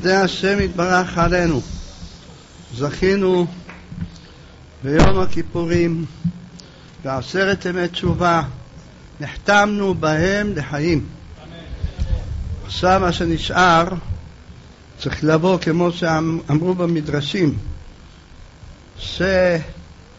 בחסדי השם יתברך עלינו. זכינו ביום הכיפורים בעשרת ימי תשובה, נחתמנו בהם לחיים. עכשיו מה שנשאר צריך לבוא כמו שאמרו במדרשים, שבא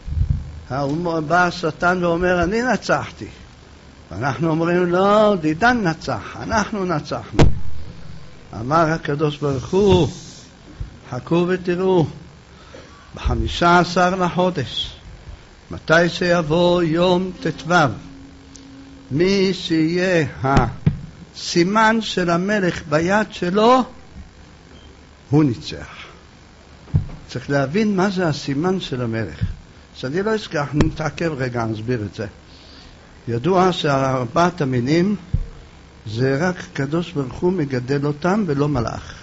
השטן ואומר אני נצחתי, ואנחנו אומרים לא, דידן נצח, אנחנו נצחנו. אמר הקדוש ברוך הוא, חכו ותראו, ב-15 לחודש, מתי שיבוא יום ט"ו, מי שיהיה הסימן של המלך ביד שלו, הוא ניצח. צריך להבין מה זה הסימן של המלך. שאני לא אשכח, נתעכב רגע, נסביר את זה. ידוע שארבעת המינים זה רק קדוש ברוך הוא מגדל אותם ולא מלאך.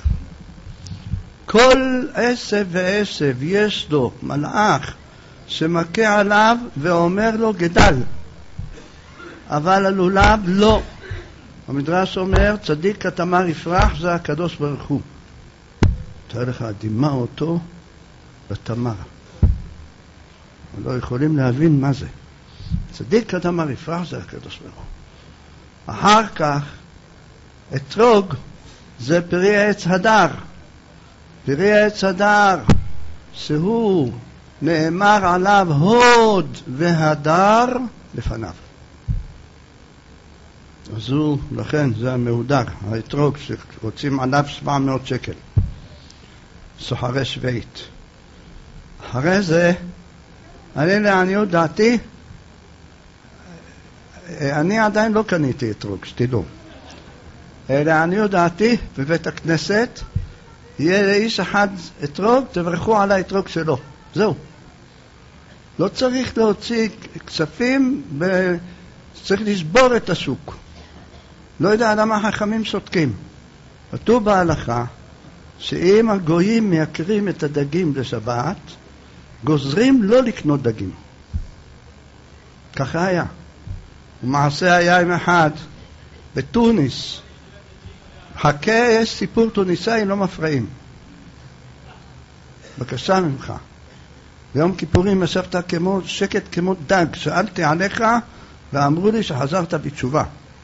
כל עשב ועשב יש לו מלאך שמכה עליו ואומר לו גדל, אבל הלולב לא. המדרש אומר צדיק כתמר יפרח, זה הקדוש ברוך הוא. תראה לך, דימה אותו בתמר, לא יכולים להבין מה זה. צדיק כתמר יפרח, זה הקדוש ברוך הוא. אחר כך אתרוג זה פרי עץ הדר. פרי עץ הדר שהוא נאמר עליו הוד והדר לפניו, אז הוא, לכן זה המהודר, האתרוג שרוצים עליו 700 שקל, סוחרי שביעית. אחרי זה אני לעניות דעתי, אני עדיין לא קניתי אתרוג, שתדעו. לעניות דעתי בבית הכנסת יהיה לאיש אחד אתרוג, תברכו על האתרוג שלו, זהו. לא צריך להוציא כספים, צריך לשבור את השוק. לא יודע למה החכמים שותקים. כתוב בהלכה שאם הגויים מייקרים את הדגים לשבת, גוזרים לא לקנות דגים. ככה היה. ומעשה היה עם אחד בתוניס. חכה, יש סיפור טוניסאי, לא מפרעים. בבקשה ממך. ביום כיפורים ישבת כמו שקט כמו דג, שאלתי עליך ואמרו לי שחזרת בתשובה.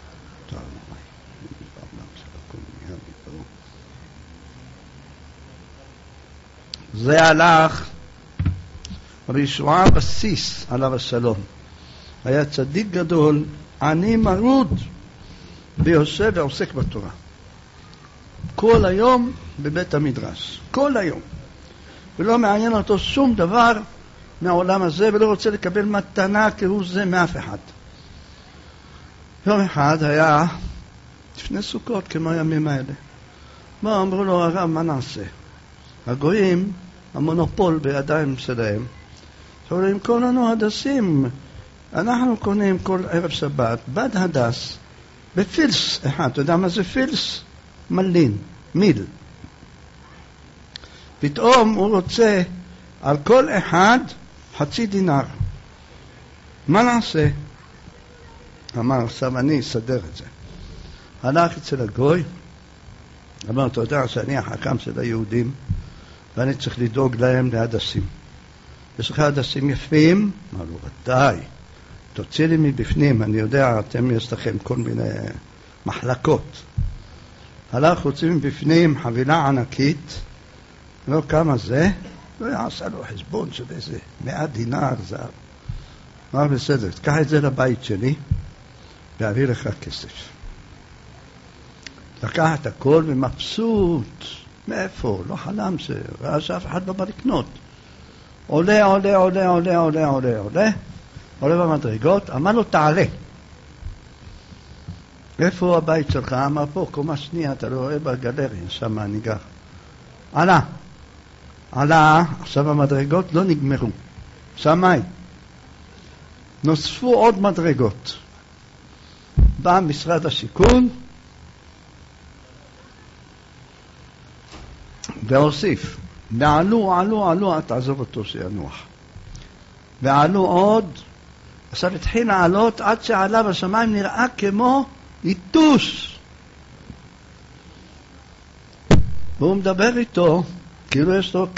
זה הלך רבי ישועה בסיס עליו השלום. היה צדיק גדול, עני מרוד, ויושב ועוסק בתורה. כל היום בבית המדרש, כל היום. ולא מעניין אותו שום דבר מהעולם הזה, ולא רוצה לקבל מתנה כהוא זה מאף אחד. יום אחד היה, לפני סוכות כמו הימים האלה, מה אמרו לו הרב, מה נעשה? הגויים, המונופול בידיים שלהם, שאומרים, קוראים לנו הדסים, אנחנו קונים כל ערב שבת, בד הדס, בפילס אחד, אתה יודע מה זה פילס? מלין, מיל. פתאום הוא רוצה על כל אחד חצי דינר. מה נעשה? אמר, עכשיו אני אסדר את זה. הלך אצל הגוי, אמר, אתה יודע שאני החכם של היהודים, ואני צריך לדאוג להם להדסים. יש לך הדסים יפים? אמר לו, ודאי. תוציא לי מבפנים, אני יודע, אתם יש לכם כל מיני מחלקות. הלך, הוציא מבפנים חבילה ענקית, לא כמה זה, לא יעשה לו חשבון של איזה 100 דינר זהב. אמר בסדר, תקח את זה לבית שלי, ואביא לך כסף. לקח את הכל ומבסוט, מאיפה? לא חלם ראה שאף אחד לא בא לקנות. עולה, עולה, עולה, עולה, עולה, עולה, עולה, עולה במדרגות, אמר לו תעלה. איפה הבית שלך? אמר פה, קומה שנייה, אתה לא רואה בגלריה, שם אני גר. עלה. עלה, עכשיו המדרגות לא נגמרו. שמיים. נוספו עוד מדרגות. בא משרד השיכון והוסיף. ועלו, עלו, עלו, תעזוב אותו שינוח. ועלו עוד. עכשיו התחיל לעלות עד שעלה בשמיים נראה כמו איתוש. והוא מדבר איתו, כאילו יש לו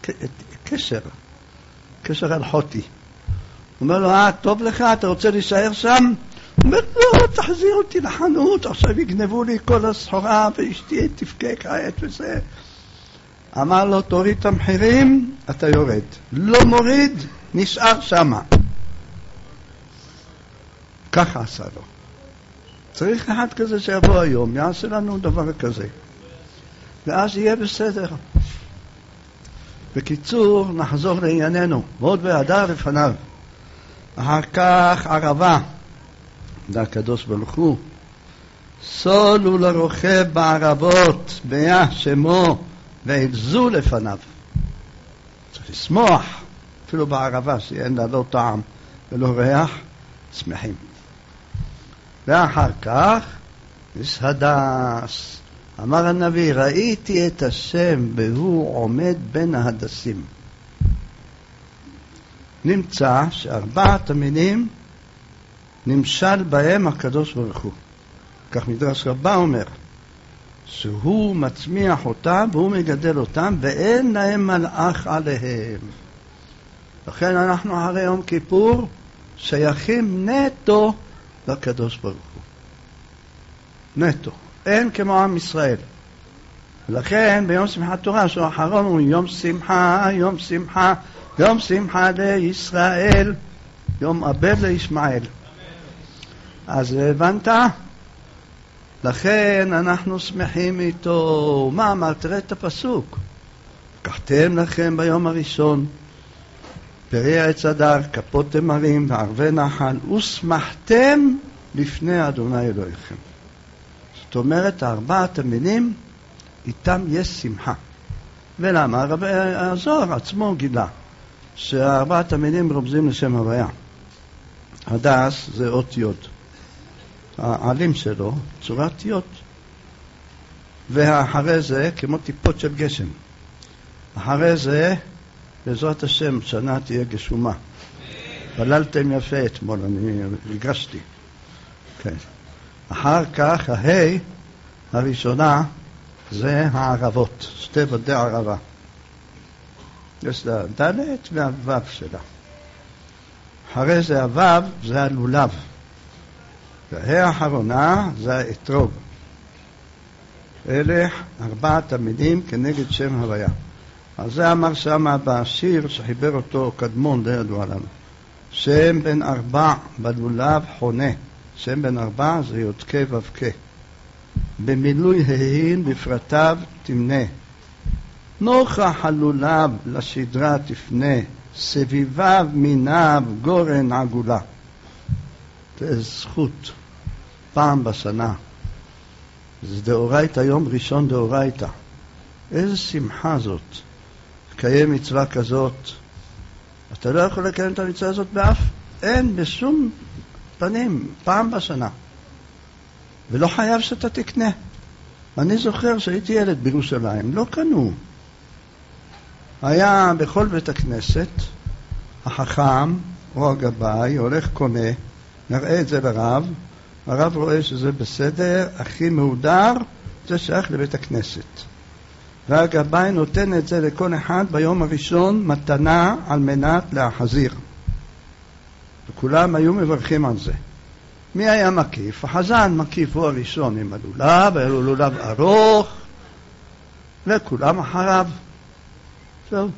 קשר אלחוטי. הוא אומר לו, טוב לך, אתה רוצה להישאר שם? הוא אומר, לא, תחזיר אותי לחנות, עכשיו יגנבו לי כל הסחורה, ואשתי תפקה כעת וזה. אמר לו, תוריד את המחירים, אתה יורד. לא מוריד, נשאר שמה. ככה עשה לו. צריך אחד כזה שיבוא היום, יעשה לנו דבר כזה. ואז יהיה בסדר. בקיצור, נחזור לענייננו. מאוד והדר לפניו. אחר כך ערבה. זה הקדוש ברוך הוא. סולו לרוכב בערבות, ביה שמו, ועבזו לפניו. צריך לשמוח, אפילו בערבה שאין לה לא טעם ולא ריח, שמחים. ואחר כך, יש הדס. אמר הנביא, ראיתי את השם והוא עומד בין ההדסים. נמצא שארבעת המינים נמשל בהם הקדוש ברוך הוא. כך מדרש רבה אומר, שהוא מצמיח אותם והוא מגדל אותם ואין להם מלאך עליהם. לכן אנחנו אחרי יום כיפור שייכים נטו לקדוש ברוך הוא. נטו. אין כמו עם ישראל. ולכן ביום שמחת תורה שהוא האחרון הוא יום שמחה, יום שמחה, יום שמחה לישראל, יום אבל לישמעאל. אז הבנת? לכן אנחנו שמחים איתו. מה אמר? תראה את הפסוק. לקחתם לכם ביום הראשון פרי עץ הדר, כפות תמרים וערבי נחל, ושמחתם לפני אדוני אלוהיכם. זאת אומרת, ארבעת המינים, איתם יש שמחה. ולמה? הזוהר עצמו גילה שארבעת המינים רומזים לשם הוויה. הדס זה אות יוד. העלים שלו צורת יוד. ואחרי זה, כמו טיפות של גשם. אחרי זה, בעזרת השם, שנה תהיה גשומה. בללתם יפה אתמול, אני ריגשתי. כן. אחר כך, ההי הראשונה זה הערבות, שתי בדי ערבה. יש לה דלת והוו שלה. אחרי זה הוו זה הלולב. וההי האחרונה זה האתרוג. אלה ארבעת המילים כנגד שם הוויה. אז זה אמר שמה בשיר שחיבר אותו קדמון, זה ידוע לנו. שם בן ארבע בלולב חונה. שם בן ארבע זה יודקה ובקה. במילוי ההין בפרטיו תמנה. נוכח הלולב לשדרה תפנה. סביביו מיניו גורן עגולה. זה זכות. פעם בשנה. זה דאורייתא, יום ראשון דאורייתא. איזה שמחה זאת. לקיים מצווה כזאת. אתה לא יכול לקיים את המצווה הזאת באף. אין בשום פנים, פעם בשנה. ולא חייב שאתה תקנה. אני זוכר שהייתי ילד בירושלים, לא קנו. היה בכל בית הכנסת, החכם או הגבאי הולך קונה, נראה את זה לרב, הרב רואה שזה בסדר, הכי מהודר, זה שייך לבית הכנסת. והגבאי נותן את זה לכל אחד ביום הראשון מתנה על מנת להחזיר. וכולם היו מברכים על זה. מי היה מקיף? החזן מקיף הוא הראשון עם הלולב, היה לו לולב ארוך, וכולם אחריו. זהו.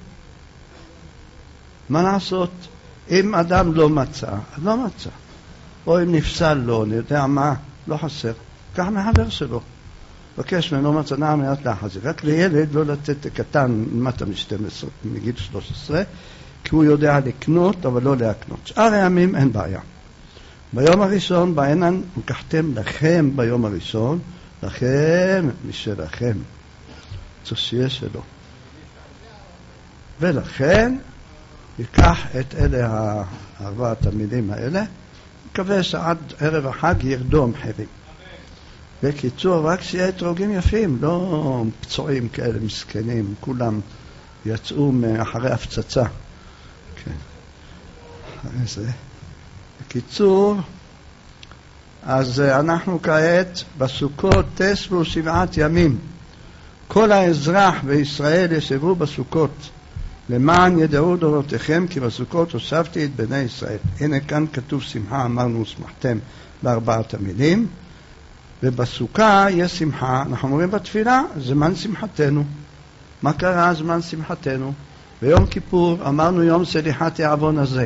מה לעשות? אם אדם לא מצא, אז לא מצא. או אם נפסל לו, אני יודע מה, לא חסר. כך מחבר שלו. בקש ממנו מתנה על מנת להחזיר. רק לילד לא לתת קטן מטה מ-12, מגיל 13, כי הוא יודע לקנות, אבל לא להקנות. שאר הימים אין בעיה. ביום הראשון, בעינן, לקחתם לכם ביום הראשון, לכם משלכם. צריך שיהיה שלו. ולכן, ייקח את אלה ארבעת המילים האלה, מקווה שעד ערב החג ירדו המחירים. בקיצור, רק שיהיה אתרוגים יפים, לא פצועים כאלה מסכנים, כולם יצאו מאחרי הפצצה. כן. אחרי זה. בקיצור, אז אנחנו כעת בסוכות תספו 7 ימים. כל האזרח בישראל ישבו בסוכות, למען ידעו דורותיכם כי בסוכות הוספתי את בני ישראל. הנה כאן כתוב שמחה, אמרנו שמחתם בארבעת המילים, ובסוכה יש שמחה. אנחנו אומרים בתפילה, זמן שמחתנו. מה קרה זמן שמחתנו? ביום כיפור אמרנו יום סליחת העוון הזה.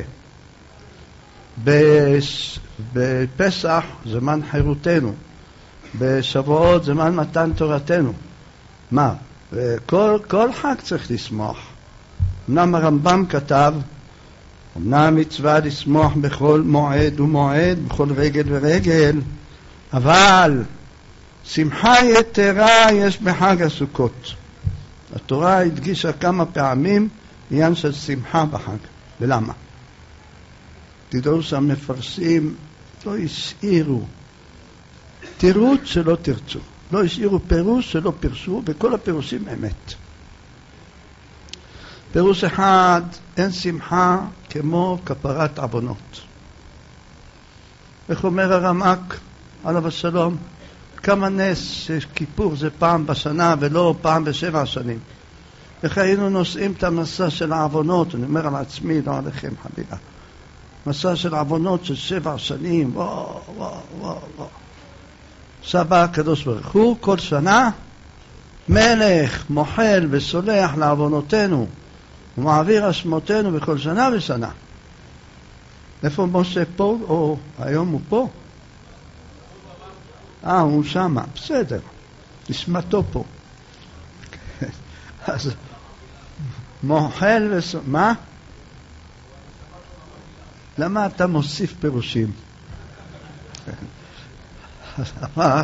בפסח זמן חירותנו. בשבועות זמן מתן תורתנו. מה? כל חג צריך לשמוח. אמנם הרמב"ם כתב, אמנם מצווה לשמוח בכל מועד ומועד, בכל רגל ורגל, אבל שמחה יתרה יש בחג הסוכות. התורה הדגישה כמה פעמים עניין של שמחה בחג. ולמה? תדעו שהמפרשים לא השאירו תירוץ שלא תרצו, לא השאירו פירוש שלא פרשו, וכל הפירושים אמת. פירוש אחד, אין שמחה כמו כפרת עוונות. איך אומר הרמ"ק עליו השלום? כמה נס שכיפור זה פעם בשנה ולא פעם ב7 שנים. איך היינו נושאים את המסע של העוונות, אני אומר על עצמי, לא עליכם חלילה. מסע של עוונות של 7 שנים, וואו, וואו, וואו, וואו. סבא הקדוש ברוך הוא כל שנה מלך מוחל וסולח לעוונותינו ומעביר אשמותינו בכל שנה ושנה. איפה משה פה? או היום הוא פה? הוא שמה, בסדר, נשמתו פה. אז מוחל וסולח, מה? למה אתה מוסיף פירושים? אז אמר,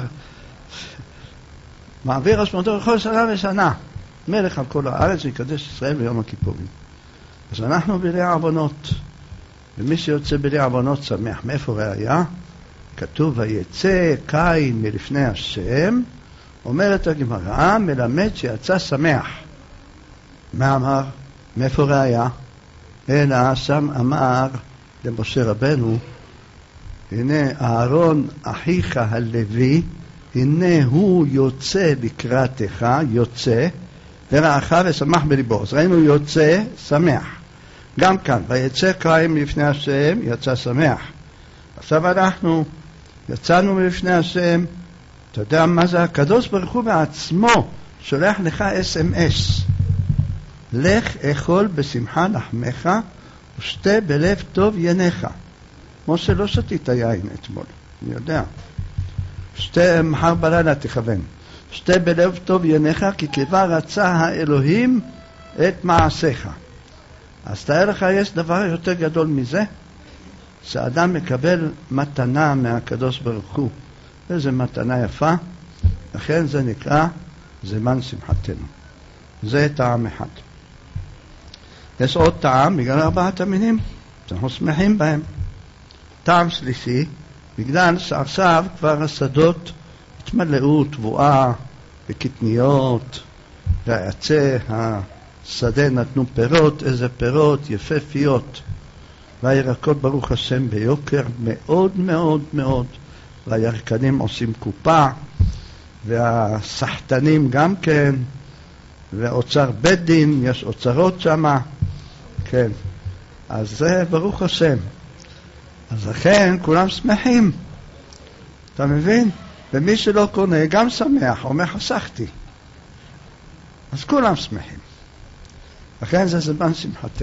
מעביר אשמתו בכל שנה ושנה, מלך על כל הארץ ויקדש ישראל ביום הכיפורים. אז אנחנו בלי עוונות, ומי שיוצא בלי עוונות שמח. מאיפה ראיה? כתוב ויצא קין מלפני השם, אומרת הגמרא, מלמד שיצא שמח. מה אמר? מאיפה ראיה? אלא שם אמר למשה רבנו, הנה אהרון אחיך הלוי, הנה הוא יוצא לקראתך, יוצא, ורעך ושמח בליבו. אז ראינו יוצא, שמח. גם כאן, ויצא קין מלפני השם, יצא שמח. עכשיו אנחנו יצאנו מלפני השם, אתה יודע מה זה? הקדוש ברוך הוא בעצמו שולח לך SMS. לך אכול בשמחה לחמך, ושתה בלב טוב ינך. משה לא שתית יין אתמול, אני יודע. שתה מחר בלילה תכוון. שתה בלב טוב ינך, כי כבר רצה האלוהים את מעשיך. אז תאר לך, יש דבר יותר גדול מזה? שאדם מקבל מתנה מהקדוש ברוך הוא. איזו מתנה יפה. לכן זה נקרא זמן שמחתנו. זה טעם אחד. יש עוד טעם בגלל 4 המינים, שאנחנו שמחים בהם. טעם שלישי, בגלל שעכשיו כבר השדות התמלאו תבואה וקטניות, והעצי השדה נתנו פירות, איזה פירות יפהפיות, והירקות ברוך השם ביוקר מאוד מאוד מאוד, והירקנים עושים קופה, והסחטנים גם כן, ואוצר בית דין, יש אוצרות שמה, כן, אז זה ברוך השם. אז לכן כולם שמחים, אתה מבין? ומי שלא קונה גם שמח, אומר חסכתי. אז כולם שמחים. לכן זה זמן שמחתנו.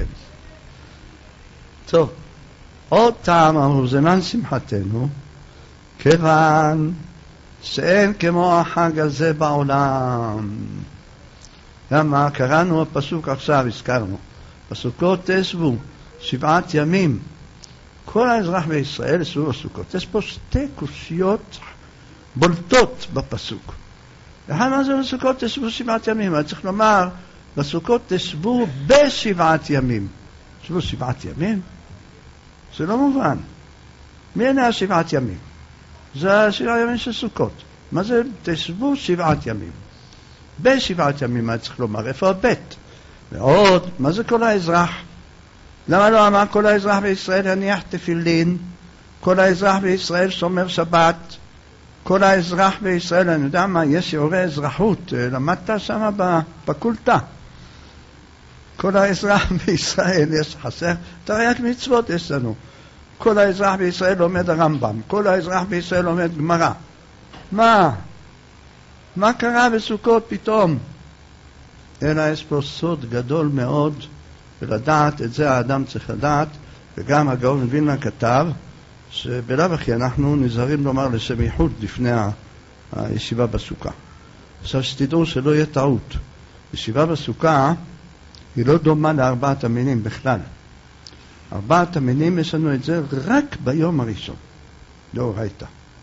טוב, עוד טעם אמרו זמן שמחתנו, כיוון שאין כמו החג הזה בעולם. למה? קראנו הפסוק עכשיו, הזכרנו. בסוכות תשבו 7 ימים. כל האזרח בישראל ישבו בסוכות. יש פה 2 קושיות בולטות בפסוק. ואחד מה זה בסוכות תשבו 7 ימים? אני צריך לומר, בסוכות תשבו ב7 ימים. תשבו 7 ימים? זה לא מובן. מי הנה 7 ימים? זה 7 ימים של סוכות. מה זה תשבו 7 ימים? ב7 ימים, אני צריך לומר, איפה הבית? ועוד, מה זה כל האזרח? למה לא אמר כל האזרח בישראל יניח תפילין? כל האזרח בישראל שומר שבת? כל האזרח בישראל, אני יודע מה, יש שיעורי אזרחות, למדת שם בפקולטה. כל האזרח בישראל יש חסר, תרי"ג מצוות יש לנו. כל האזרח בישראל לומד הרמב"ם, כל האזרח בישראל לומד גמרא. מה קרה בסוכות פתאום? אלא יש פה סוד גדול מאוד, ולדעת את זה האדם צריך לדעת, וגם הגאון מווילנה כתב, שבלאו הכי אנחנו נזהרים לומר לשם ייחוד לפני הישיבה בסוכה. עכשיו שתדעו שלא יהיה טעות. ישיבה בסוכה היא לא דומה לארבעת המינים בכלל. ארבעת המינים יש לנו את זה רק ביום הראשון. דאורייתא.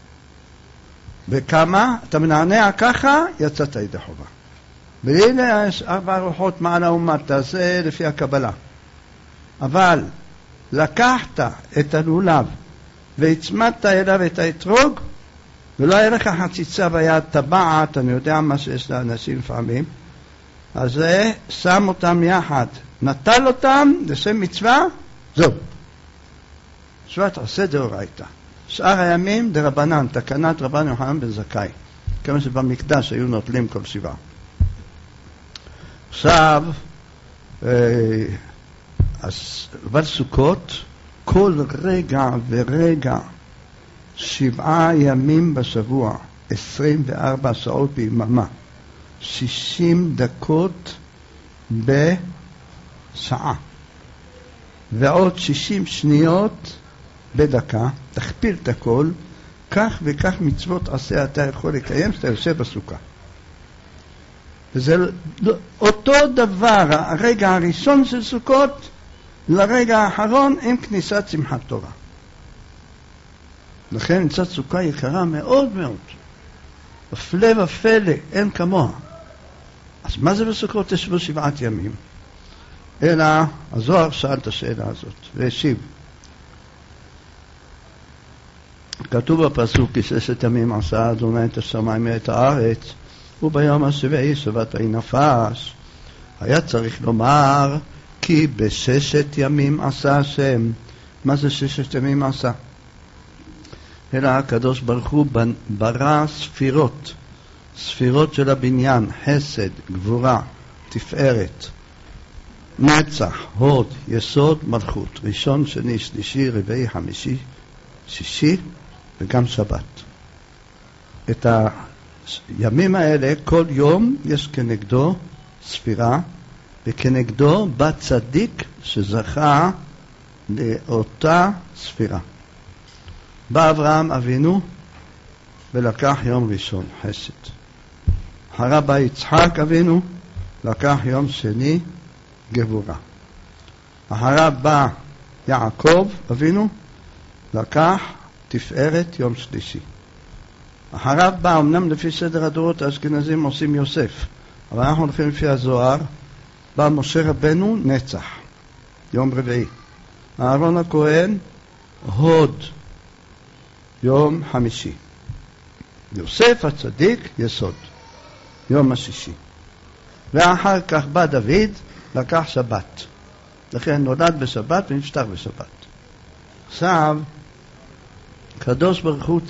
וכמה אתה מנענע ככה, יצאת ידי חובה. והנה יש 4 רוחות מעלה ומטה, זה לפי הקבלה. אבל לקחת את הלולב והצמדת אליו את האתרוג, ולא היה לך חציצה ביד, טבעת, אני יודע מה שיש לאנשים לפעמים, אז זה שם אותם יחד, נטל אותם לשם מצווה, זהו. שבט עושה דאורייתא. שאר הימים דרבנן, תקנת רבן יוחנן בן זכאי, כמו שבמקדש היו נוטלים כל 7. עכשיו, אבל סוכות, כל רגע ורגע, 7 ימים בשבוע, 24 שעות ביממה, 60 דקות בשעה, ועוד 60 שניות בדקה, תכפיל את הכל, כך וכך מצוות עשה אתה יכול לקיים שאתה יושב בסוכה. וזה אותו דבר, הרגע הראשון של סוכות, לרגע האחרון עם כניסת שמחת תורה. לכן מצוות סוכה יקרה מאוד מאוד. הפלא ופלא, אין כמוה. אז מה זה בסוכות תשבו 7 ימים? אלא הזוהר שאל את השאלה הזאת, והשיב. כתוב בפסוק, כי 6 ימים עשה אדוני את השמיים ואת הארץ, וביום השביעי שבת ויהי נפש. היה צריך לומר, כי ב6 ימים עשה השם. מה זה 6 ימים עשה? אלא הקדוש ברוך הוא ברא ספירות, ספירות של הבניין, חסד, גבורה, תפארת, נצח, הוד, יסוד, מלכות, ראשון, שני, שלישי, רביעי, חמישי, שישי וגם שבת. את הימים האלה כל יום יש כנגדו ספירה, וכנגדו בא צדיק שזכה לאותה ספירה. בא אברהם אבינו ולקח יום ראשון חסד. אחריו בא יצחק אבינו, לקח יום שני גבורה. אחריו בא יעקב אבינו, לקח תפארת יום שלישי. אחריו בא, אמנם לפי סדר הדורות האשכנזים עושים יוסף, אבל אנחנו הולכים לפי הזוהר, בא משה רבנו נצח, יום רביעי. אהרון הכהן הוד, יום חמישי. יוסף הצדיק יסוד, יום השישי. ואחר כך בא דוד, לקח שבת. לכן נולד בשבת ונפטר בשבת. עכשיו, קדוש ברוך הוא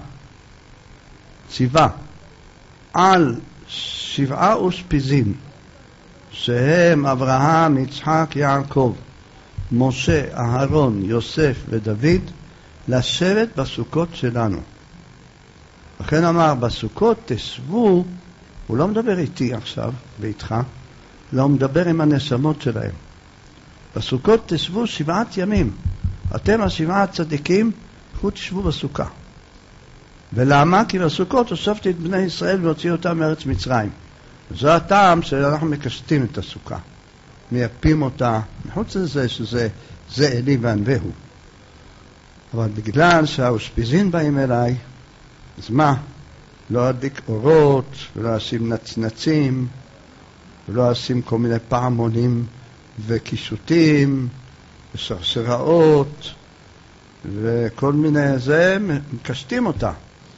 ציווה על 7 אושפיזין, שהם אברהם, יצחק, יעקב, משה, אהרון, יוסף ודוד, לשבת בסוכות שלנו. לכן אמר, בסוכות תשבו, הוא לא מדבר איתי עכשיו, ואיתך, לא, הוא מדבר עם הנשמות שלהם. בסוכות תשבו 7 ימים. אתם 7 הצדיקים, לכו תשבו בסוכה. ולמה? כי בסוכות הוספתי את בני ישראל והוציא אותם מארץ מצרים. וזו הטעם שאנחנו מקשטים את הסוכה. מייפים אותה, מחוץ לזה שזה אלי וענווהו. אבל בגלל שהאושפיזין באים אליי, אז מה? לא אדליק אורות, ולא אשים נצנצים, ולא אשים כל מיני פעמונים וקישוטים, ושרשראות, וכל מיני זה, מקשטים אותה.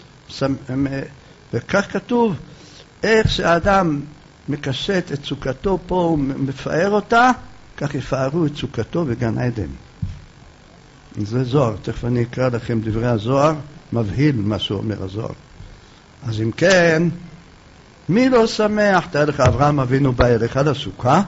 וכך כתוב, איך שהאדם מקשט את סוכתו פה, הוא מפאר אותה, כך יפארו את סוכתו בגן עדן. זה זוהר, תכף אני אקרא לכם דברי הזוהר, מבהיל מה שאומר הזוהר. אז אם כן, מי לא שמח? תאר לך, אברהם אבינו בא אליך לסוכה,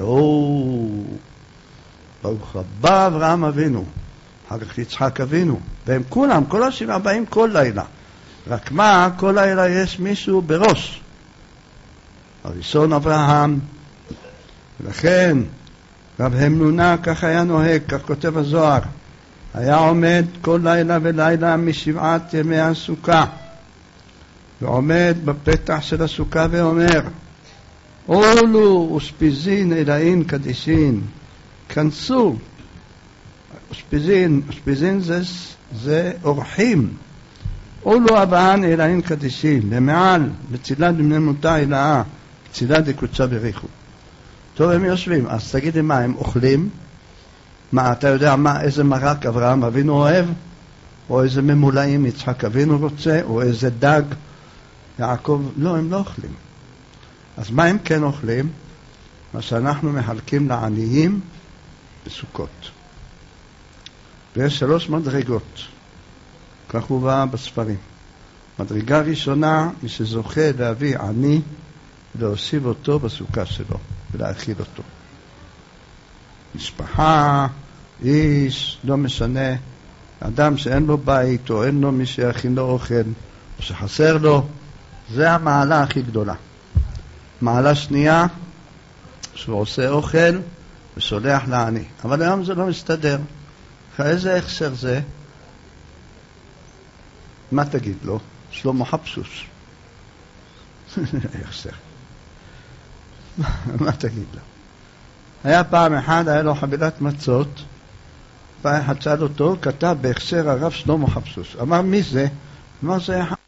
ברוך הבא אברהם אבינו, אחר כך יצחק אבינו, והם כולם, כל השבעה באים כל לילה. רק מה, כל לילה יש מישהו בראש. הראשון אברהם, ולכן רב המנונה כך היה נוהג, כך כותב הזוהר, היה עומד כל לילה ולילה משבעת ימי הסוכה, ועומד בפתח של הסוכה ואומר, אולו וספיזין אלאין קדישין, כנסו. אושפיזין זה אורחים. אולו הבאן אלאין קדישין, למעל, בצילת במנמותה אלאה, בצילת דקוצה בריחו. טוב, הם יושבים, אז תגידי מה, הם אוכלים? מה, אתה יודע איזה מרק אברהם אבינו אוהב? או איזה ממולאים יצחק אבינו רוצה? או איזה דג יעקב? לא, הם לא אוכלים. אז מה הם כן אוכלים? מה שאנחנו מחלקים לעניים בסוכות. ויש 3 מדרגות, כך הובא בספרים. מדרגה ראשונה, מי שזוכה להביא עני, להוסיף אותו בסוכה שלו ולהאכיל אותו. משפחה, איש, לא משנה, אדם שאין לו בית או אין לו מי שיכין לו אוכל או שחסר לו, זה המעלה הכי גדולה. מעלה שנייה, שהוא עושה אוכל ושולח לעני. אבל היום זה לא מסתדר. איזה הכשר זה? מה תגיד לו? שלמה חפשוש. הכשר. מה תגיד לו? היה פעם אחד, היה לו חבילת מצות, פעם אחד שאל אותו, כתב בהכשר הרב שלמה חפשוש. אמר, מי זה? אמר, זה אחד.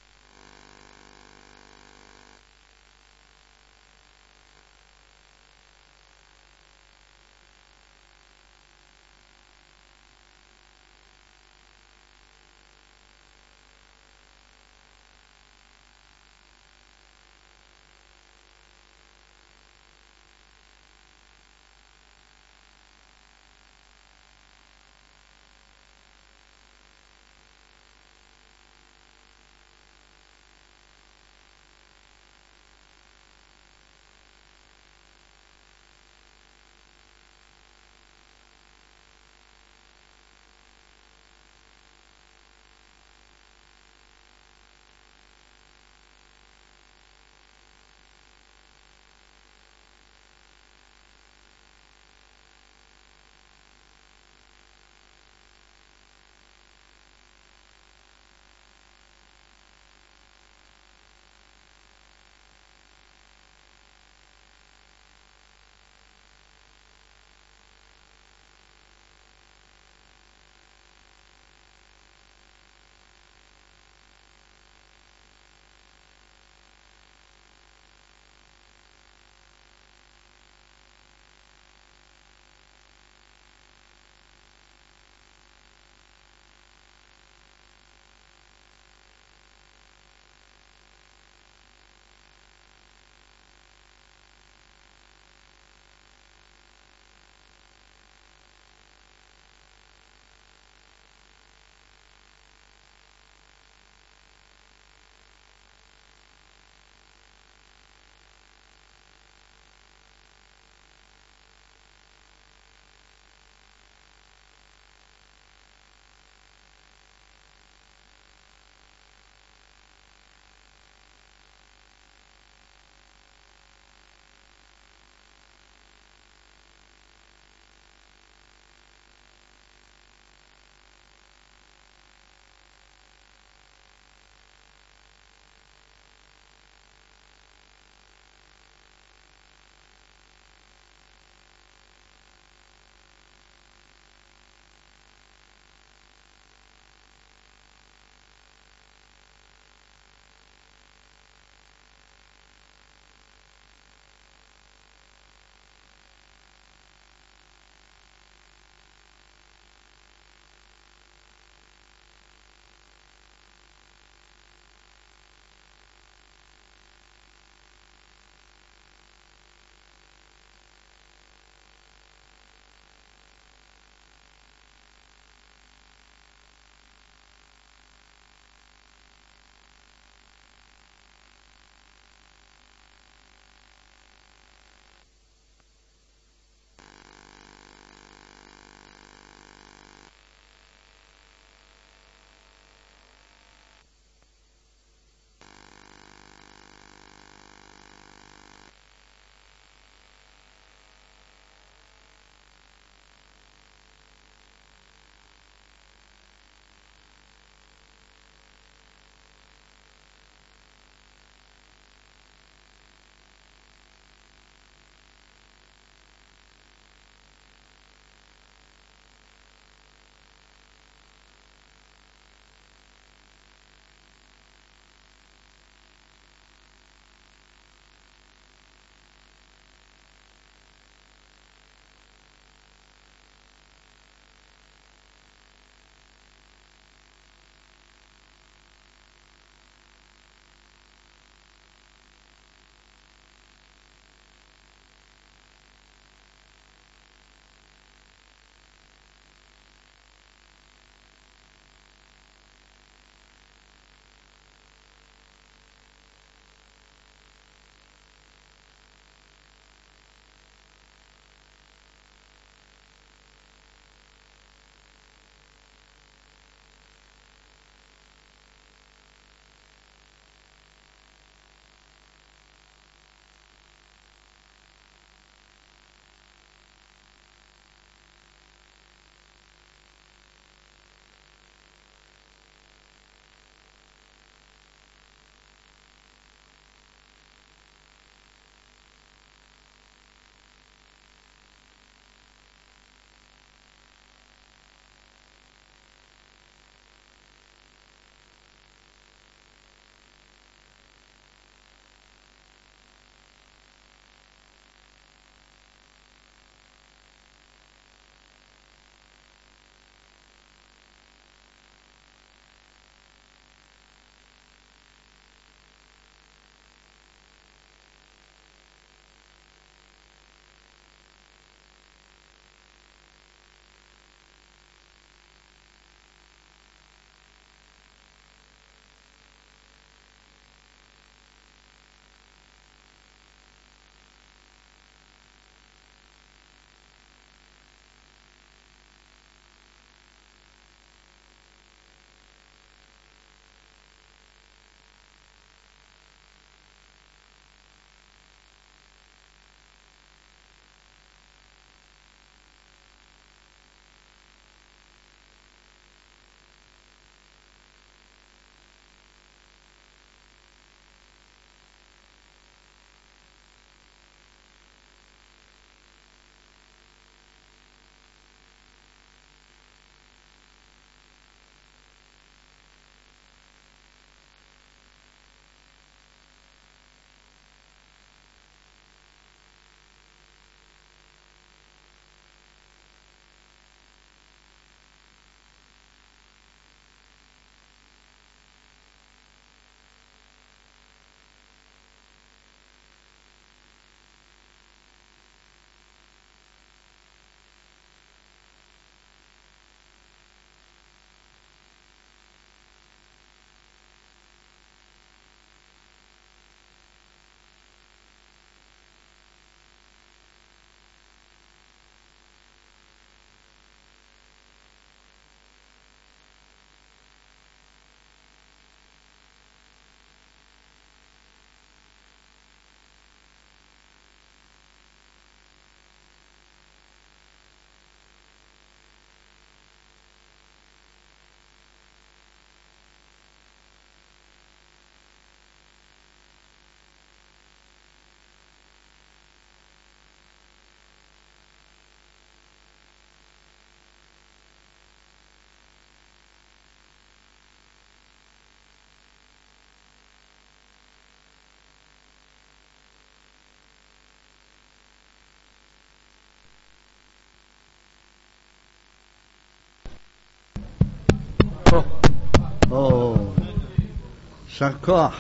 יישר כוח.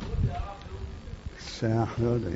לא יודע.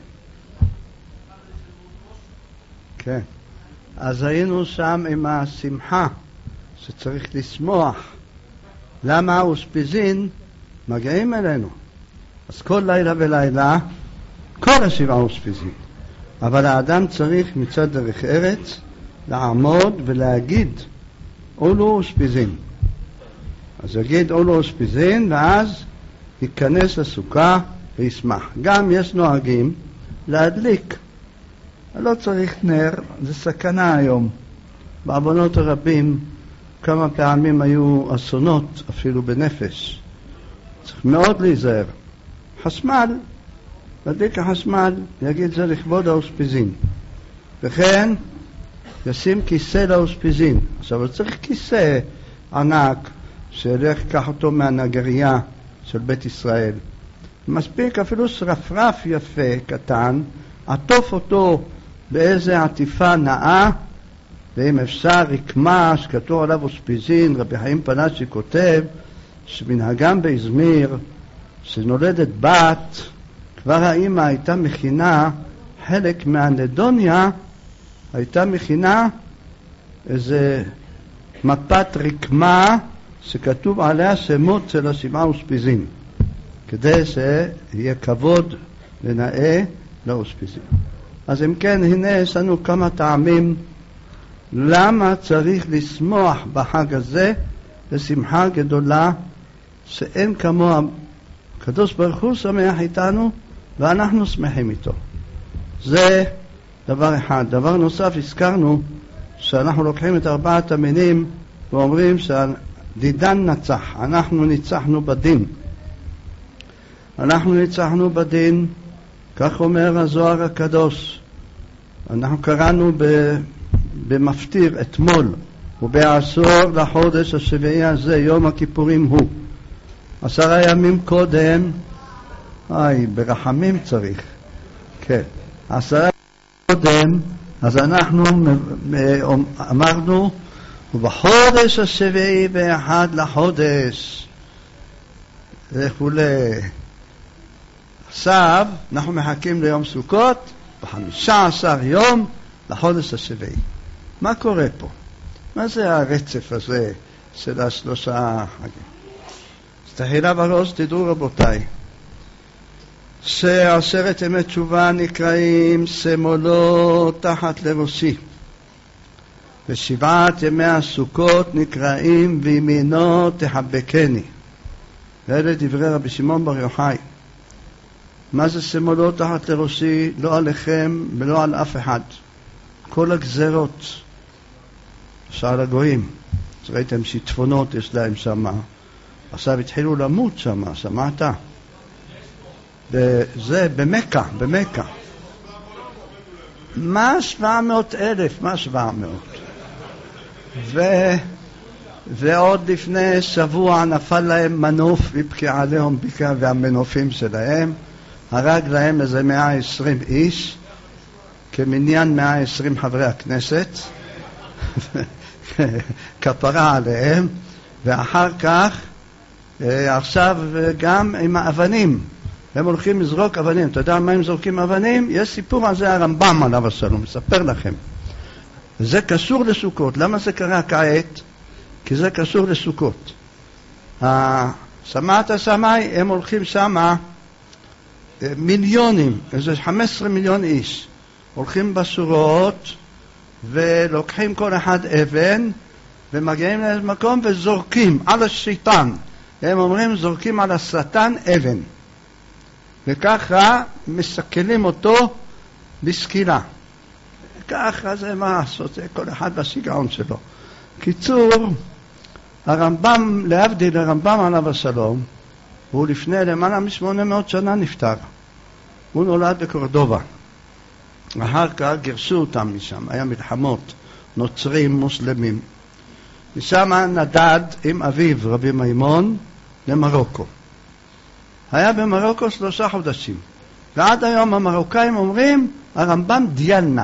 כן. אז היינו שם עם השמחה שצריך לשמוח. למה האושפיזין מגיעים אלינו? אז כל לילה ולילה, כל 7 אושפיזין. אבל האדם צריך מצד דרך ארץ לעמוד ולהגיד אולו אושפיזין. אז יגיד אולו אושפיזין ואז ייכנס לסוכה וישמח. גם יש נוהגים להדליק. לא צריך נר, זה סכנה היום. בעוונות הרבים כמה פעמים היו אסונות אפילו בנפש. צריך מאוד להיזהר. חשמל, להדליק החשמל, יגיד זה לכבוד האושפיזין. וכן ישים כיסא לאושפיזין. עכשיו צריך כיסא ענק שילך לקח אותו מהנגרייה של בית ישראל. מספיק אפילו שרפרף יפה קטן, עטוף אותו באיזה עטיפה נאה, ואם אפשר רקמה שכתוב עליו אושפיזין. רבי חיים פלאצ'י כותב שמנהגם באזמיר שנולדת בת, כבר האמא הייתה מכינה חלק מהנדוניה, הייתה מכינה איזה מפת רקמה שכתוב עליה שמות של 7 אושפיזין, כדי שיהיה כבוד ונאה לאושפיזין. אז אם כן, הנה יש לנו כמה טעמים למה צריך לשמוח בחג הזה, לשמחה גדולה שאין כמוה. הקדוש ברוך הוא שמח איתנו ואנחנו שמחים איתו. זה דבר אחד. דבר נוסף, הזכרנו שאנחנו לוקחים את 4 המינים ואומרים שדידן נצח. אנחנו ניצחנו בדין. אנחנו ניצחנו בדין, כך אומר הזוהר הקדוש. אנחנו קראנו במפטיר אתמול, ובעשור לחודש השביעי הזה, יום הכיפורים הוא. 10 ימים קודם, ברחמים צריך, כן, 10 ימים קודם, אז אנחנו אמרנו, ובחודש השביעי באחד לחודש, וכולי. עכשיו אנחנו מחכים ליום סוכות, ב15 יום לחודש השביעי. מה קורה פה? מה זה הרצף הזה של 3 חגים? תחילה בראש, תדעו רבותיי, ש10 ימי תשובה נקראים שמאלות תחת לראשי, ו7 ימי הסוכות נקראים וימינו תחבקני. ואלה דברי רבי שמעון בר יוחאי. מה זה שמאלות תחת לראשי? לא עליכם ולא על אף אחד. כל הגזרות שעל הגויים, אז ראיתם שיטפונות יש להם שמה, עכשיו התחילו למות שמה, שמעת? זה במקה. מה 700,000? מה 700? ועוד לפני שבוע נפל להם מנוף ובקיע עליהם בקע, והמנופים שלהם הרג להם איזה 120 איש, כמניין 120 חברי הכנסת, כפרה עליהם. ואחר כך עכשיו גם עם האבנים, הם הולכים לזרוק אבנים. אתה יודע מה הם זורקים אבנים? יש סיפור על זה, הרמב"ם עליו השלום מספר לכם. זה קשור לסוכות. למה זה קרה כעת? כי זה קשור לסוכות. שמעת שמי, הם הולכים שמה מיליונים, איזה 15 מיליון איש, הולכים בשורות ולוקחים כל אחד אבן ומגיעים למקום וזורקים על השטן. הם אומרים זורקים על השטן אבן, וככה מסכלים אותו בסקילה. ככה זה מה לעשות, זה כל אחד בשיגעון שלו. קיצור, הרמב"ם, להבדיל הרמב"ם עליו השלום, הוא לפני למעלה מ800 שנה נפטר. הוא נולד בקורדובה. אחר כך גירשו אותם משם, היה מלחמות, נוצרים, מוסלמים. משם נדד עם אביו רבי מימון למרוקו. היה במרוקו 3 חודשים. ועד היום המרוקאים אומרים, הרמב"ם דיאלנה.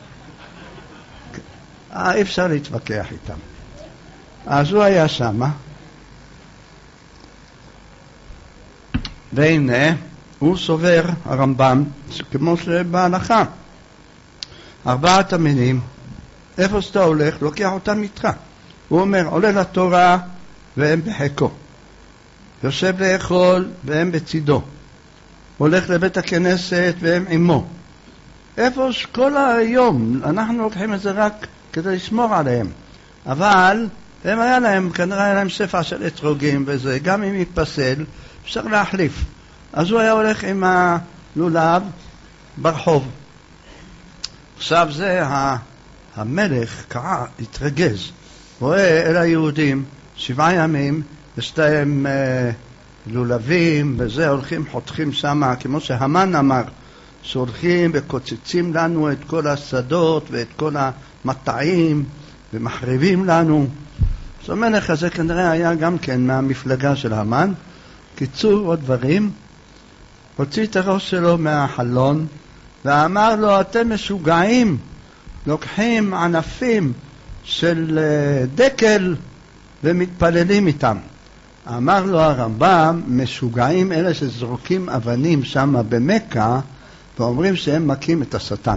אי אפשר להתווכח איתם. אז הוא היה שם. והנה, הוא סובר, הרמב"ם, כמו שבהלכה, 4 המינים, איפה שאתה הולך, לוקח אותם איתך. הוא אומר, עולה לתורה והם בחיקו. יושב לאכול והם בצידו. הולך לבית הכנסת והם עמו. איפה שכל היום, אנחנו לוקחים את זה רק כדי לשמור עליהם. אבל הם היה להם, כנראה היה להם ספר של אתרוגים וזה, גם אם יתפסל, אפשר להחליף. אז הוא היה הולך עם הלולב ברחוב. עכשיו זה המלך קרא, התרגז. רואה אל היהודים 7 ימים, יש להם לולבים וזה, הולכים חותכים שמה, כמו שהמן אמר, שהולכים וקוצצים לנו את כל השדות ואת כל המטעים ומחריבים לנו. אז המלך הזה כנראה היה גם כן מהמפלגה של המן. קיצור עוד דברים, הוציא את הראש שלו מהחלון ואמר לו, אתם משוגעים, לוקחים ענפים של דקל ומתפללים איתם. אמר לו הרמב"ם, משוגעים אלה שזרוקים אבנים שם במכה ואומרים שהם מכים את השטן.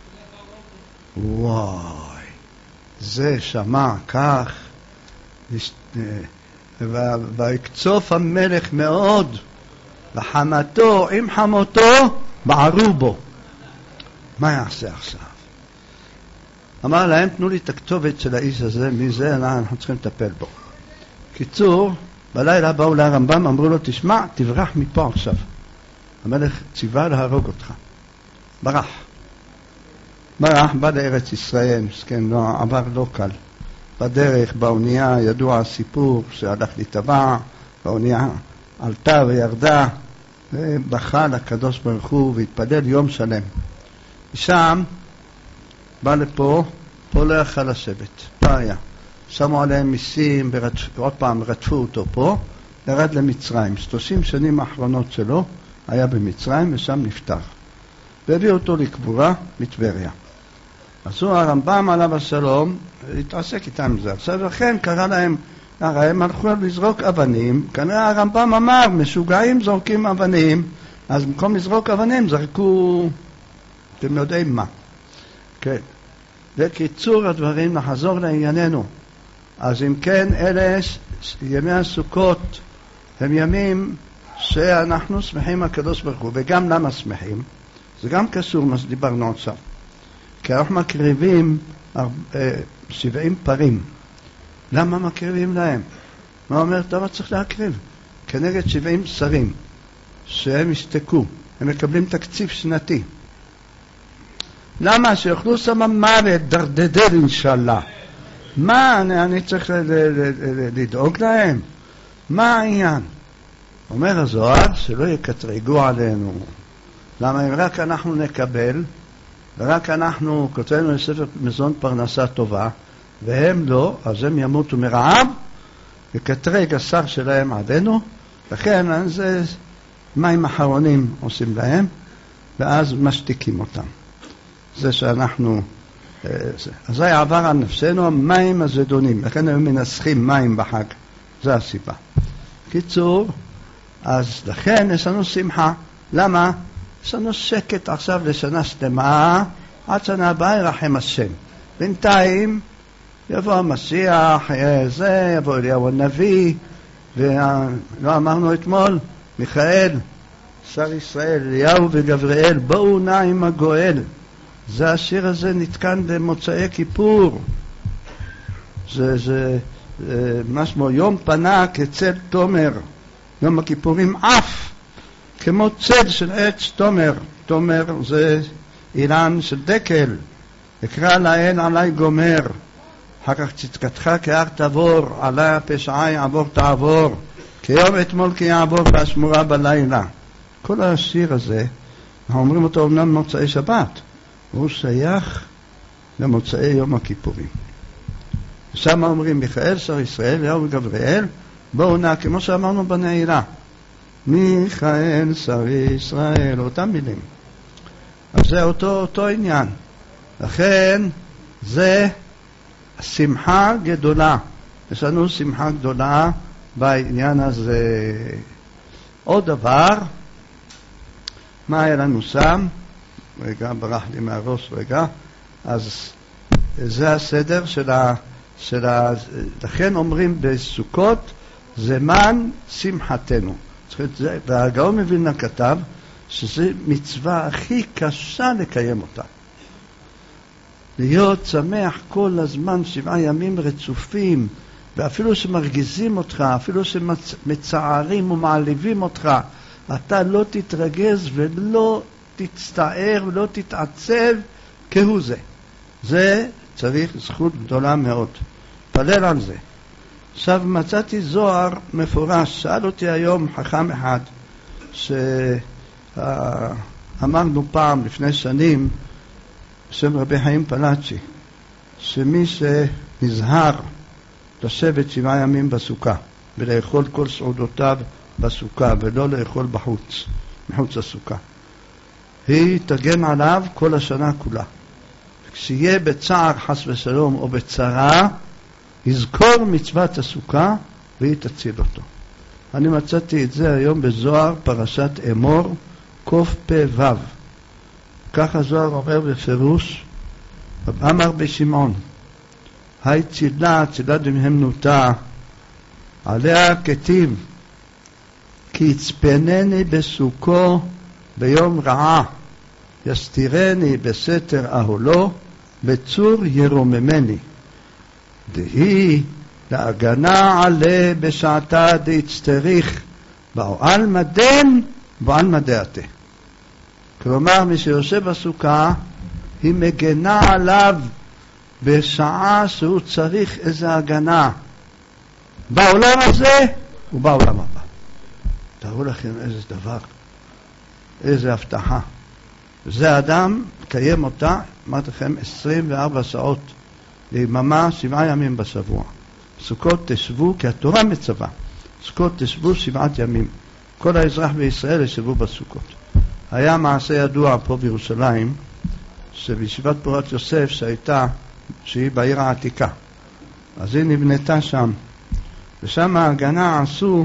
וואי, זה שמע כך, ויקצוף המלך מאוד, וחמתו עם חמותו בערו בו. מה יעשה עכשיו? אמר להם, תנו לי את הכתובת של האיש הזה, מזה אנחנו צריכים לטפל בו. קיצור, בלילה באו לרמב"ם, אמרו לו, תשמע, תברח מפה עכשיו. המלך ציווה להרוג אותך. ברח, בא לארץ ישראל, כן, לא, עבר לא קל. בדרך, באונייה, ידוע הסיפור שהלך לטבע, באונייה עלתה וירדה, ובכה לקדוש ברוך הוא והתפלל יום שלם. שם בא לפה, פה לא יכל לשבת, פה היה. שמו עליהם מיסים, ועוד פעם רדפו אותו פה, ירד למצרים. 30 שנים האחרונות שלו היה במצרים ושם נפטר. והביאו אותו לקבורה בטבריה. אז הוא הרמב"ם עליו השלום, התעסק איתם זה. עכשיו לכן קרא להם, הרי הם הלכו לזרוק אבנים, כנראה הרמב"ם אמר, משוגעים זורקים אבנים, אז במקום לזרוק אבנים זרקו, אתם יודעים מה. כן. בקיצור הדברים, נחזור לענייננו. אז אם כן, אלה ימי הסוכות הם ימים שאנחנו שמחים הקדוש ברוך הוא, וגם למה שמחים? זה גם קשור מה שדיברנו עכשיו. כי אנחנו מקריבים 70 פרים. למה מקריבים להם? מה אומר? למה צריך להקריב? כנגד 70 שרים שהם ישתקו, הם מקבלים תקציב שנתי. למה? שיוכלו שמה מוות, דרדדר אינשאללה. מה אני צריך לדאוג להם? מה העניין? אומר הזוהר שלא יקטרגו עלינו. למה אם רק אנחנו נקבל, ורק אנחנו כותבנו לספר מזון פרנסה טובה, והם לא, אז הם ימותו מרעב, וקטרג השר שלהם עלינו, לכן זה מים אחרונים עושים להם, ואז משתיקים אותם. זה שאנחנו, אז זה עבר על נפשנו, מים הזדונים, לכן הם מנסחים מים בחג, זה הסיבה. קיצור, אז לכן יש לנו שמחה. למה? יש לנו שקט עכשיו לשנה שלמה, עד שנה הבאה ירחם השם. בינתיים יבוא המשיח, יבוא אליהו הנביא, ולא אמרנו אתמול, מיכאל, שר ישראל, אליהו וגבריאל, בואו נא עם הגואל. זה השיר הזה נתקן במוצאי כיפור. זה משמו יום פנה כצל תומר, יום הכיפורים אף כמו צל של עץ תומר. תומר זה אילן של דקל. אקרא לאל עלי גומר, אחר כך צדקתך כהר תבור, עלי פשעי עבור תעבור, כיום אתמול כי יעבור והשמורה בלילה. כל השיר הזה, אנחנו אומרים אותו אומנם מוצאי שבת, הוא שייך למוצאי יום הכיפורים. שם אומרים מיכאל שר ישראל, אליהו וגבריאל, בואו נא, כמו שאמרנו בנעילה, מיכאל שר ישראל, אותם מילים. אז זה אותו עניין. לכן זה שמחה גדולה. יש לנו שמחה גדולה בעניין הזה. עוד דבר, מה היה לנו שם? רגע, ברח לי מהראש רגע. אז זה הסדר לכן אומרים בסוכות, זמן שמחתנו. והגאון מווילנה כתב שזו מצווה הכי קשה לקיים אותה. להיות שמח כל הזמן 7 ימים רצופים, ואפילו שמרגיזים אותך, אפילו שמצערים ומעליבים אותך, אתה לא תתרגז ולא תצטער ולא תתעצב כהוא זה. זה צריך זכות גדולה מאוד. פלל על זה. עכשיו מצאתי זוהר מפורש. שאל אותי היום חכם אחד שאמרנו פעם לפני שנים בשם רבי חיים פלאצ'י, שמי שנזהר לשבת 7 ימים בסוכה ולאכול כל סעודותיו בסוכה ולא לאכול בחוץ, מחוץ לסוכה, היא תגן עליו כל השנה כולה. כשיהיה בצער חס ושלום או בצרה, יזכור מצוות הסוכה והיא תציל אותו. אני מצאתי את זה היום בזוהר פרשת אמור קפ"ו. ככה זוהר אומר בפירוש, אמר בשמעון, היי צילה, צילה דמהמנותה, עליה כתיב, כי יצפנני בסוכו ביום רעה, יסתירני בסתר אהלו, בצור ירוממני. דהי להגנה עלה בשעתה דהצטריך, בעל מדן ובעל מדעתה. כלומר, מי שיושב בסוכה, היא מגנה עליו בשעה שהוא צריך איזו הגנה. בעולם הזה ובעולם הבא. תראו לכם איזה דבר, איזה הבטחה. זה אדם קיים אותה, אמרתי לכם, 24 שעות ליממה, 7 ימים בשבוע. סוכות תשבו, כי התורה מצווה. סוכות תשבו 7 ימים. כל האזרח בישראל ישבו בסוכות. היה מעשה ידוע פה בירושלים, שבישיבת פורת יוסף שהיא בעיר העתיקה. אז היא נבנתה שם. ושם ההגנה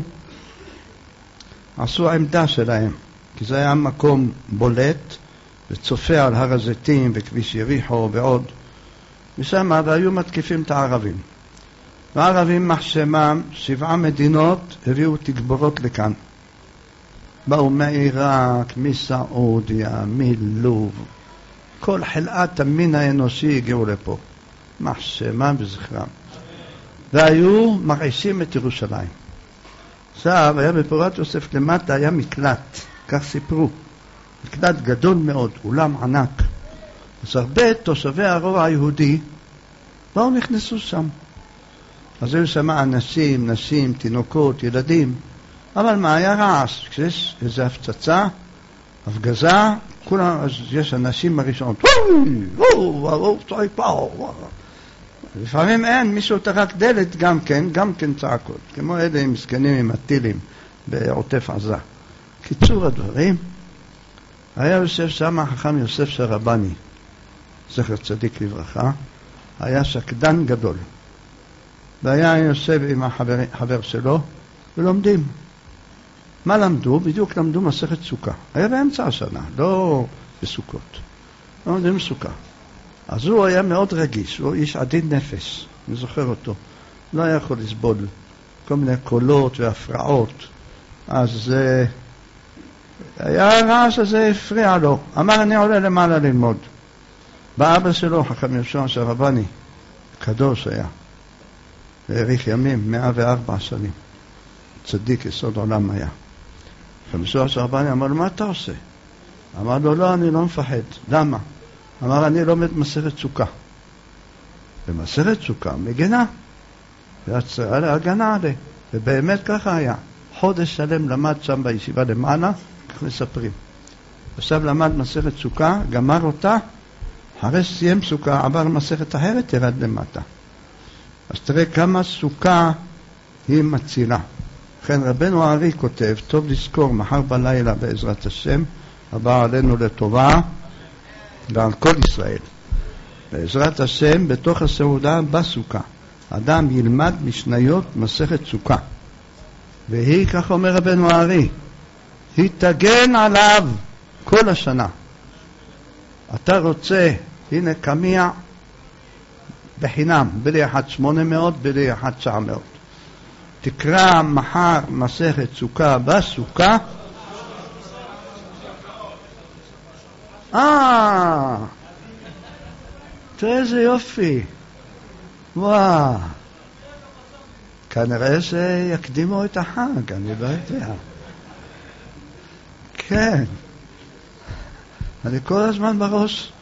עשו העמדה שלהם. כי זה היה מקום בולט, וצופה על הר הזיתים וכביש יריחו ועוד. ושם היו מתקיפים את הערבים. והערבים מחשמם, 7 מדינות הביאו תגבורות לכאן. באו מעיראק, מסעודיה, מלוב. כל חלאת המין האנושי הגיעו לפה. מחשמם וזכרם. והיו מרעישים את ירושלים. עכשיו היה בפורת יוסף למטה, היה מקלט, כך סיפרו. מקלט גדול מאוד, אולם ענק. אז הרבה תושבי הרובע היהודי באו נכנסו שם. אז היו שם אנשים, נשים, תינוקות, ילדים. אבל מה היה רעש? כשיש איזו הפצצה, הפגזה, כולם, אז יש אנשים הראשונות, לפעמים אין, מישהו תרק דלת גם כן צעקות, כמו אלה עם מסכנים עם הטילים בעוטף עזה. קיצור הדברים, היה יוסף שם, החכם יוסף שרבני, זכר צדיק לברכה, היה שקדן גדול. והיה יוסף עם החבר שלו, ולומדים. מה למדו? בדיוק למדו מסכת סוכה. היה באמצע השנה, לא בסוכות. לא לומדים סוכה. אז הוא היה מאוד רגיש, הוא איש עדין נפש, אני זוכר אותו. לא היה יכול לסבול כל מיני קולות והפרעות. אז היה הרעש הזה הפריע לו. אמר, אני עולה למעלה ללמוד. באבא שלו, חכם יהושע שרבני, קדוש היה. והאריך ימים, 104 שנים. צדיק יסוד עולם היה. יהושע שרבני אמר לו, מה אתה עושה? אמר לו, לא, אני לא מפחד. למה? אמר, אני לומד מסכת סוכה. במסכת סוכה, מגנה. הגנה עליה. ובאמת ככה היה. חודש שלם למד שם בישיבה למעלה, כך מספרים. עכשיו למד מסכת סוכה, גמר אותה, אחרי סיים סוכה, עבר מסכת אחרת, ירד למטה. אז תראה כמה סוכה היא מצילה. לכן רבנו הארי כותב, טוב לזכור, מחר בלילה בעזרת השם, הבא עלינו לטובה, ועל כל ישראל. בעזרת השם, בתוך הסעודה בסוכה, אדם ילמד משניות מסכת סוכה. והיא, כך אומר רבנו הארי, היא תגן עליו כל השנה. אתה רוצה, הנה קמיע בחינם, בלי 1,800, בלי 1,900. תקרא מחר מסכת סוכה בסוכה. תראה איזה יופי. וואו. כנראה שיקדימו את החג, אני לא יודע. כן. אני כל הזמן בראש.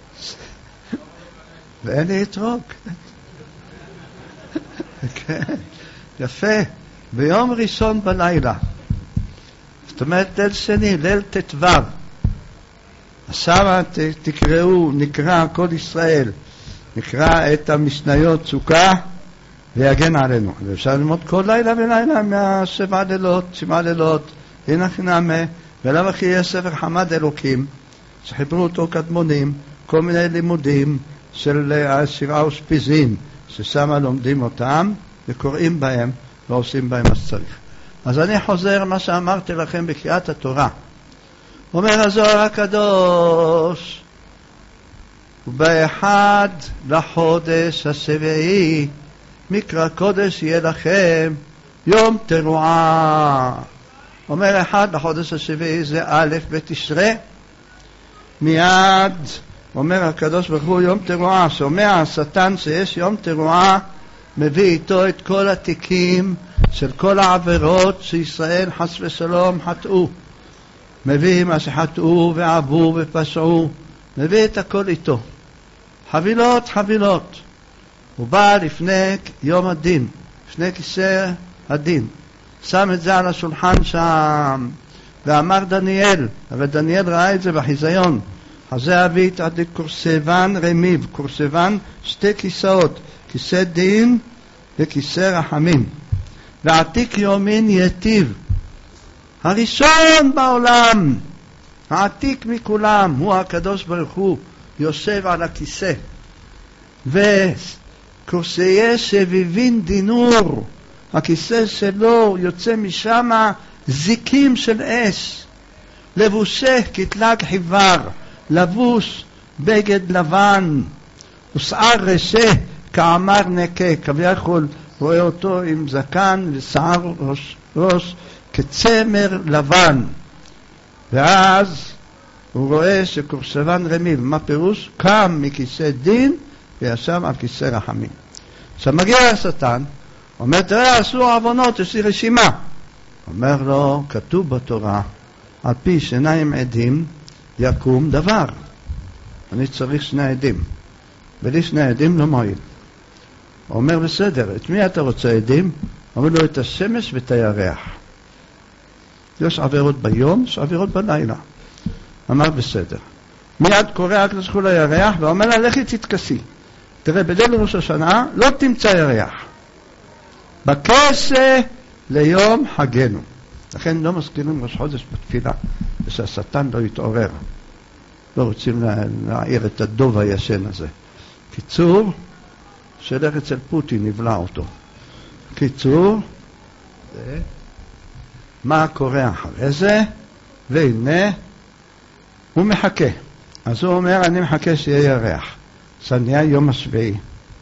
ואין לי אתרוג. כן. יפה. ביום ראשון בלילה. זאת אומרת, ליל שני, ליל ט"ו. עכשיו תקראו, נקרא כל ישראל. נקרא את המשניות סוכה ויגן עלינו. ואפשר ללמוד כל לילה ולילה מהשבע לילות, 7 לילות, הנה חינמה, ולמה כי יש ספר חמד אלוקים, שחיברו אותו קדמונים, כל מיני לימודים של שירה ושפיזין, ששם לומדים אותם וקוראים בהם ועושים בהם מה שצריך. אז אני חוזר מה שאמרתי לכם בקריאת התורה. אומר הזוהר הקדוש, ובאחד לחודש השביעי מקרא קודש יהיה לכם יום תרועה. אומר אחד לחודש השביעי זה א' בתשרי. מיד אומר הקדוש ברוך הוא יום תרועה. שומע השטן שיש יום תרועה, מביא איתו את כל התיקים של כל העבירות שישראל חס ושלום חטאו. מביא מה שחטאו ועבו ופשעו, מביא את הכל איתו. חבילות חבילות. הוא בא לפני יום הדין, לפני כיסא הדין, שם את זה על השולחן שם, ואמר דניאל, הרי דניאל ראה את זה בחיזיון, חזה אבית עד קורסבן רמיב, קורסבן 2 כיסאות, כיסא דין וכיסא רחמים, ועתיק יומין יטיב, הראשון בעולם, העתיק מכולם, הוא הקדוש ברוך הוא, יושב על הכיסא, וקורסייה שביבין דינור, הכיסא שלו יוצא משם זיקים של אש, לבושה כתלג חיוור, לבוש בגד לבן, ושער רשה כאמר נקה, כביכול רואה אותו עם זקן ושער ראש כצמר לבן. ואז הוא רואה שקורסבן רמיב, מה פירוש? קם מכיסא דין וישב על כיסא רחמים. עכשיו מגיע השטן, אומר, תראה, עשו עוונות, יש לי רשימה. אומר לו, כתוב בתורה, על פי שניים עדים יקום דבר. אני צריך 2 עדים. בלי 2 עדים לא מועיל. הוא אומר, בסדר, את מי אתה רוצה עדים? אומר לו, את השמש ואת הירח. יש עבירות ביום, יש עבירות בלילה. אמר, בסדר. מיד קורא הקדוש ברוך הוא לירח, ואומר לה, לכי תתכסי. תראה, בליל ראש השנה לא תמצא ירח. בכסה ליום חגנו. לכן לא מזכירים ראש חודש בתפילה, ושהשטן לא יתעורר. לא רוצים להעיר את הדוב הישן הזה. קיצור, שלך אצל פוטין נבלע אותו. קיצור, מה קורה אחרי זה? והנה, הוא מחכה. אז הוא אומר, אני מחכה שיהיה ירח. זה נהיה יום השביעי.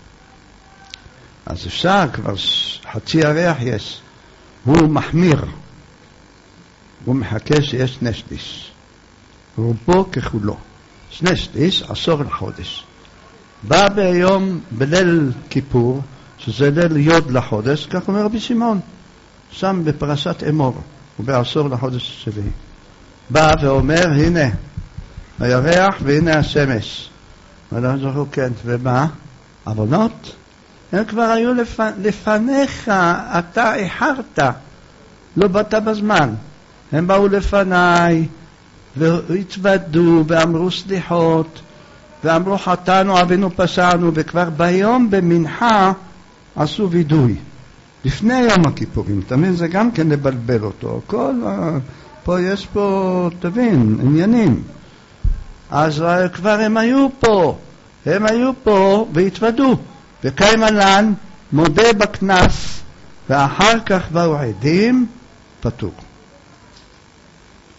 אז אפשר, כבר חצי ירח יש. הוא מחמיר. הוא מחכה שיש 2/3. רובו ככולו. 2/3, 10 לחודש. בא ביום, בליל כיפור, שזה ליל יוד לחודש, כך אומר רבי שמעון, שם בפרשת אמור, וב10 לחודש השביעי. בא ואומר, הנה הירח והנה השמש. ואנחנו כן, ומה? עוונות? הם כבר היו לפניך, אתה איחרת, לא באת בזמן. הם באו לפניי, והתוודו, ואמרו סליחות, ואמרו חטאנו, אבינו פשענו, וכבר ביום במנחה עשו וידוי. לפני יום הכיפורים, תבין, זה גם כן לבלבל אותו. פה יש פה, תבין, עניינים. אז כבר הם היו פה והתוודו. וקיימלן מודה בכנס, ואחר כך באו עדים, פטור.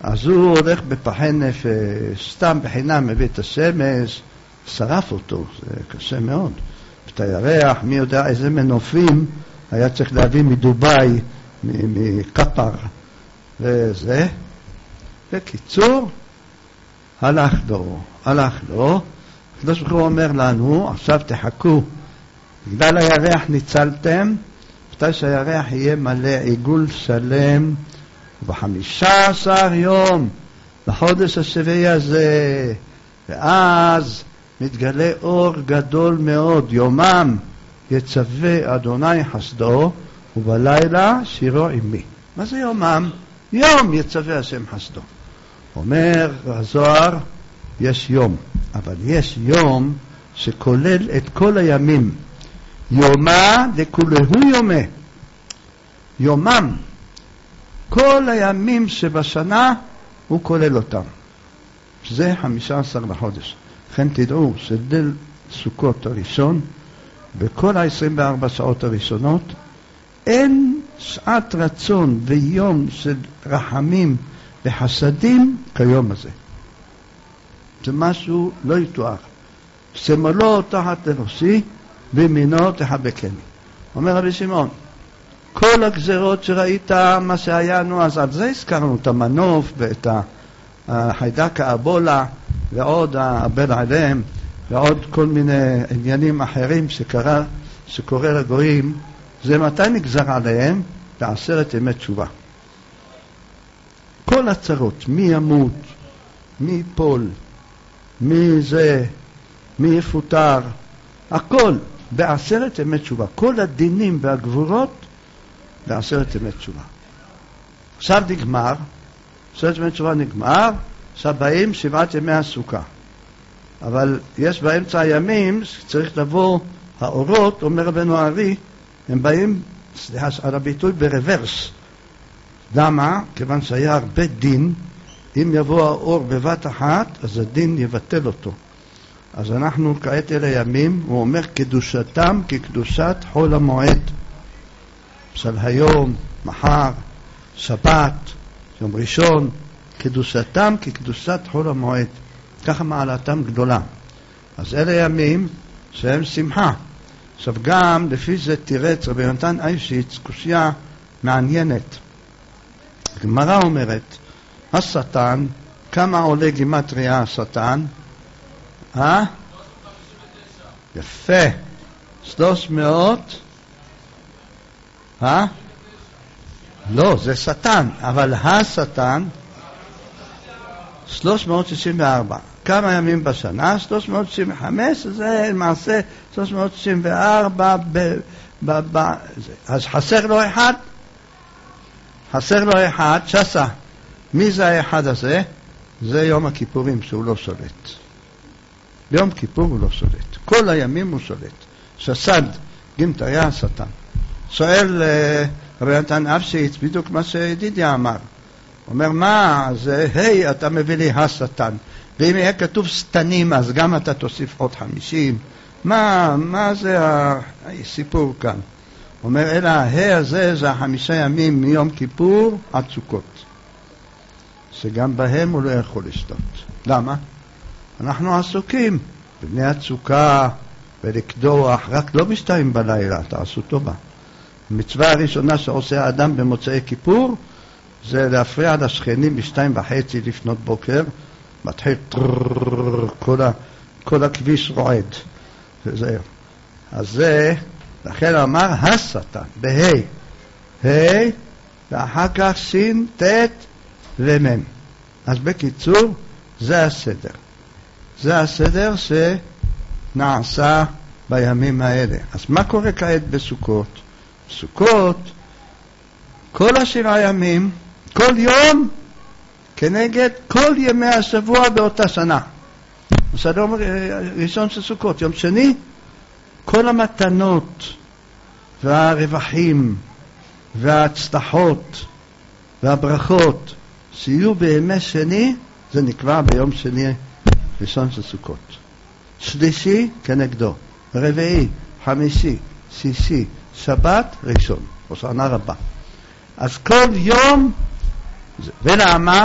אז הוא הולך בפחי נפש, סתם בחינם מביא את השמש, שרף אותו, זה קשה מאוד. את הירח, מי יודע איזה מנופים היה צריך להביא מדובאי, מקפר, וזה. בקיצור, הלך לו. הקדוש ברוך הוא אומר לנו, עכשיו תחכו, בגלל הירח ניצלתם, מתי שהירח יהיה מלא עיגול שלם, וב-15 יום, בחודש השביעי הזה, ואז מתגלה אור גדול מאוד, יומם יצווה אדוני חסדו, ובלילה שירו עמי. מה זה יומם? יום יצווה השם חסדו. אומר הזוהר, יש יום, אבל יש יום שכולל את כל הימים. יומה לכולהו יומה. יומם, כל הימים שבשנה הוא כולל אותם. זה 15 לחודש. לכן תדעו שליל סוכות הראשון, בכל ה-24 שעות הראשונות, אין שעת רצון ויום של רחמים וחסדים כיום הזה. זה משהו לא יתואר. שמלו תחת לראשי ומינו תחבקני. אומר רבי שמעון, כל הגזרות שראית, מה שהיה לנו, אז על זה הזכרנו את המנוף ואת החיידק האבולה ועוד האבל עליהם ועוד כל מיני עניינים אחרים שקורה לגויים. זה מתי נגזר עליהם? ב10 ימי תשובה. כל הצרות, מי ימות, מי ייפול, מי יפוטר, הכל ב10 ימי תשובה. כל הדינים והגבורות ב10 ימי תשובה. עכשיו נגמר, 10 ימי תשובה נגמר, עכשיו באים 7 ימי הסוכה. אבל יש באמצע הימים שצריך לבוא האורות, אומר רבנו הארי, הם באים, סליחה על הביטוי, ברוורס. למה? כיוון שהיה הרבה דין, אם יבוא האור בבת אחת, אז הדין יבטל אותו. אז אנחנו כעת אלה ימים, הוא אומר, קדושתם כקדושת חול המועד. של היום, מחר, שבת, יום ראשון, קדושתם כקדושת חול המועד. ככה מעלתם גדולה. אז אלה ימים שהם שמחה. עכשיו גם לפי זה תירץ רבי יונתן איישיץ קושיה מעניינת. הגמרא אומרת, השטן, כמה עולה גימטריה השטן? יפה. 300. לא, זה שטן, אבל השטן 364. כמה ימים בשנה? 365, זה למעשה 364 אז חסר לו אחד? חסר לו אחד, שסה. מי זה האחד הזה? זה יום הכיפורים שהוא לא שולט. ביום כיפור הוא לא שולט. כל הימים הוא שולט. שסד, גימטריה השטן. שואל רבי נתן איישיץ בדיוק מה שידידיה אמר. אומר, מה זה, היי, אתה מביא לי השטן. ואם יהיה כתוב סטנים, אז גם אתה תוסיף עוד 50. מה זה הסיפור כאן? אומר, אלא הזה זה 5 ימים מיום כיפור עד סוכות. שגם בהם הוא לא יכול לשתות. למה? אנחנו עסוקים בבני הצוקה ולקדוח, רק לא ב2 בלילה, תעשו טובה. המצווה הראשונה שעושה האדם במוצאי כיפור, זה להפריע לשכנים ב2:30 לפנות בוקר, מתחיל כל הכביש רועד. וזהו. אז זה, לכן אמר השטן, בהי, ואחר כך שין, תת ומם. אז בקיצור, זה הסדר. זה הסדר שנעשה בימים האלה. אז מה קורה כעת בסוכות? בסוכות, כל 7 ימים, כל יום, כנגד כל ימי השבוע באותה שנה. אז היום ראשון של סוכות, יום שני, כל המתנות והרווחים וההצלחות והברכות שיהיו בימי שני, זה נקבע ביום שני ראשון של סוכות. שלישי כנגדו, רביעי, חמישי, שישי, שבת, ראשון, הושענא רבה. אז כל יום, ולמה?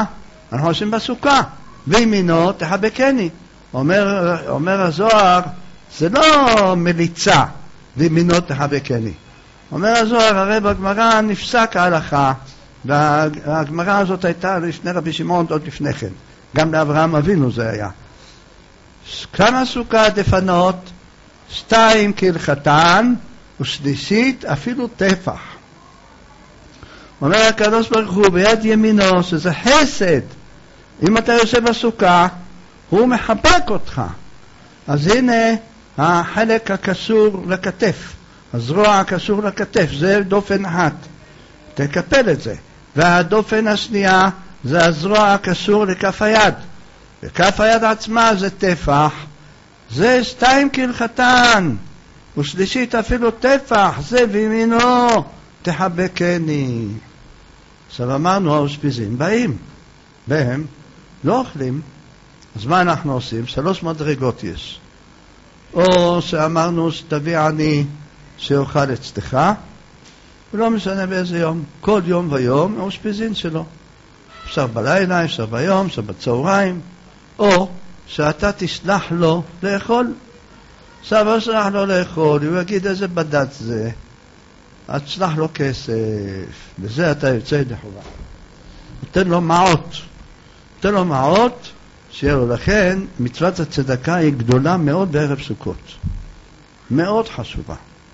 אנחנו עושים בסוכה, וימינו תחבקני. אומר הזוהר, זה לא מליצה, וימינו תחבקני. אומר הזוהר, הרי בגמרא נפסק ההלכה, והגמרא הזאת הייתה לפני רבי שמעון עוד לפני כן, גם לאברהם אבינו זה היה. כמה סוכה דפנות, 2 כהלכתן, ושלישית אפילו טפח. אומר הקדוש ברוך הוא ביד ימינו, שזה חסד. אם אתה יושב בסוכה, הוא מחבק אותך. אז הנה החלק הקשור לכתף, הזרוע הקשור לכתף, זה דופן אחת, תקפל את זה. והדופן השנייה זה הזרוע הקשור לכף היד, וכף היד עצמה זה טפח, זה 2 כהלכתן, ושלישית אפילו טפח, זה וימינו תחבקני. עכשיו אמרנו, האושפיזין באים, והם לא אוכלים, אז מה אנחנו עושים? 3 מדרגות יש. או שאמרנו שתביא עני שאוכל אצלך, ולא משנה באיזה יום, כל יום ויום האושפיזין שלו. אפשר בלילה, אפשר ביום, אפשר בצהריים, או שאתה תשלח לו לאכול. עכשיו הוא שלח לו לאכול, הוא יגיד איזה בדד זה, אז תשלח לו כסף, וזה אתה יוצא ידי חובה. נותן לו מעות, נותן לו מעות, שיהיה לו. לכן מצוות הצדקה היא גדולה מאוד בערב סוכות, מאוד חשובה.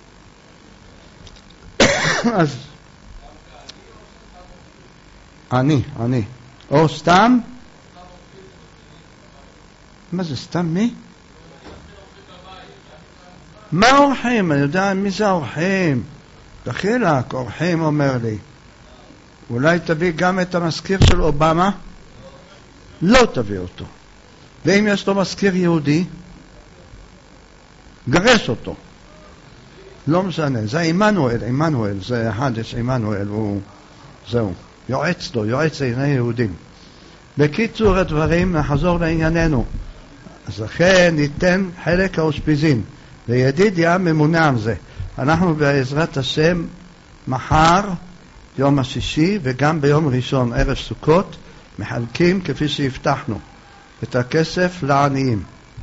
אז אני או סתם, מה זה סתם? מי? מה אורחים? אני יודע מי זה אורחים. דחילק, אורחים אומר לי, אולי תביא גם את המזכיר של אובמה? לא תביא אותו. ואם יש לו מזכיר יהודי, גרש אותו. לא משנה, זה עמנואל, זה אחד, יש עמנואל, זהו, יועץ לו, יועץ לעיני יהודים. בקיצור הדברים, נחזור לענייננו. אז לכן ניתן חלק האושפיזין, לידידיה ממונה על זה. אנחנו בעזרת השם מחר, יום השישי, וגם ביום ראשון, ערב סוכות, מחלקים כפי שהבטחנו את הכסף לעניים.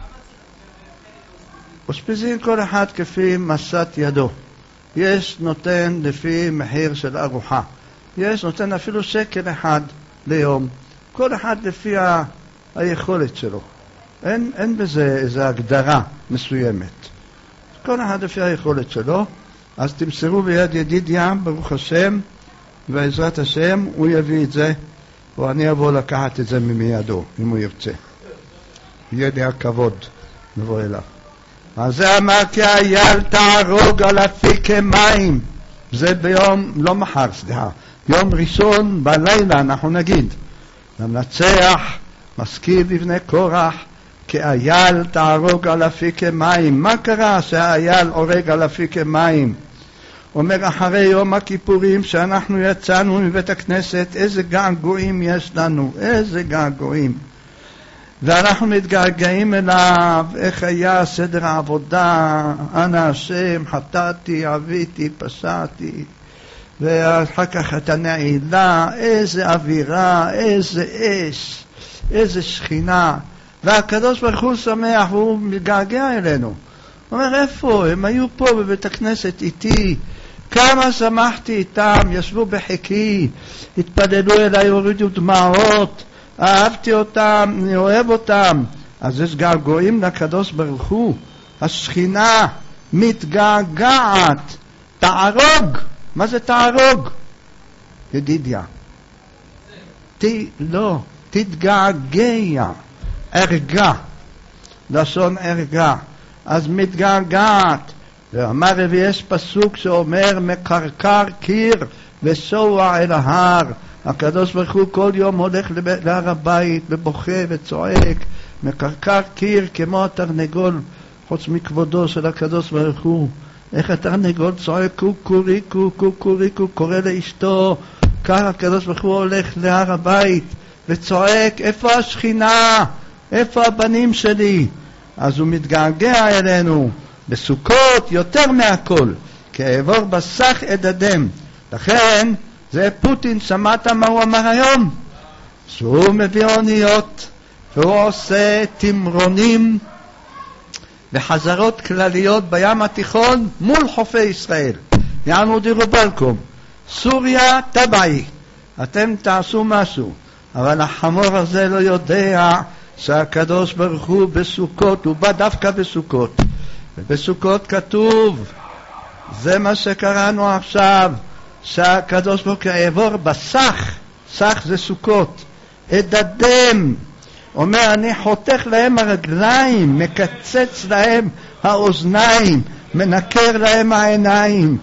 אושפיזין כל אחד כפי מסת ידו. יש נותן לפי מחיר של ארוחה, יש נותן אפילו שקל אחד ליום, כל אחד לפי היכולת שלו. אין בזה איזו הגדרה מסוימת, כל אחד לפי היכולת שלו. אז תמסרו ביד ידידיה, ברוך השם, ובעזרת השם הוא יביא את זה, או אני אבוא לקחת את זה מידו, אם הוא ירצה. יהיה לי הכבוד לבוא אליו. אז זה אמר כי אייל תערוג על אפיקי מים. זה ביום, לא מחר, סליחה, יום ראשון בלילה אנחנו נגיד, למנצח מזכיר לבני קורח, כי אייל תערוג על אפיקי מים. מה קרה שהאייל הורג על אפיקי מים? אומר אחרי יום הכיפורים שאנחנו יצאנו מבית הכנסת, איזה געגועים יש לנו, איזה געגועים. ואנחנו מתגעגעים אליו, איך היה סדר העבודה, אנא השם, חטאתי, עביתי, פשעתי, ואחר כך את הנעילה, איזה אווירה, איזה אש, איזה שכינה. והקדוש ברוך הוא שמח, והוא מתגעגע אלינו. הוא אומר, איפה? הם היו פה בבית הכנסת איתי, כמה שמחתי איתם, ישבו בחיקי, התפללו אליי, הורידו דמעות, אהבתי אותם, אני אוהב אותם. אז יש געגועים לקדוש ברוך הוא. השכינה מתגעגעת. תערוג. מה זה תערוג? ידידיה. לא, תתגעגע. ארגע. לשון ארגע. אז מתגעגעת. ואמר ויש פסוק שאומר מקרקר קיר וסוע אל ההר. הקדוש ברוך הוא כל יום הולך להר הבית ובוכה וצועק, מקרקר קיר כמו התרנגול, חוץ מכבודו של הקדוש ברוך הוא. איך התרנגול צועק קוקוריקו קוקוריקו, קורא לאשתו, כך הקדוש ברוך הוא הולך להר הבית וצועק, איפה השכינה? איפה הבנים שלי? אז הוא מתגעגע אלינו בסוכות יותר מהכל, כי אעבור בסך אדדם. לכן זה פוטין, שמעת מה הוא אמר היום? שהוא מביא אוניות, והוא עושה תמרונים וחזרות כלליות בים התיכון מול חופי ישראל. יענו דירו בלקום, סוריה טבעי, אתם תעשו משהו. אבל החמור הזה לא יודע שהקדוש ברוך הוא בסוכות, הוא בא דווקא בסוכות. ובסוכות כתוב, זה מה שקראנו עכשיו, שהקדוש ברוך הוא יעבור בסך, סך זה סוכות, אדדם, אומר אני חותך להם הרגליים, מקצץ להם האוזניים, מנקר להם העיניים,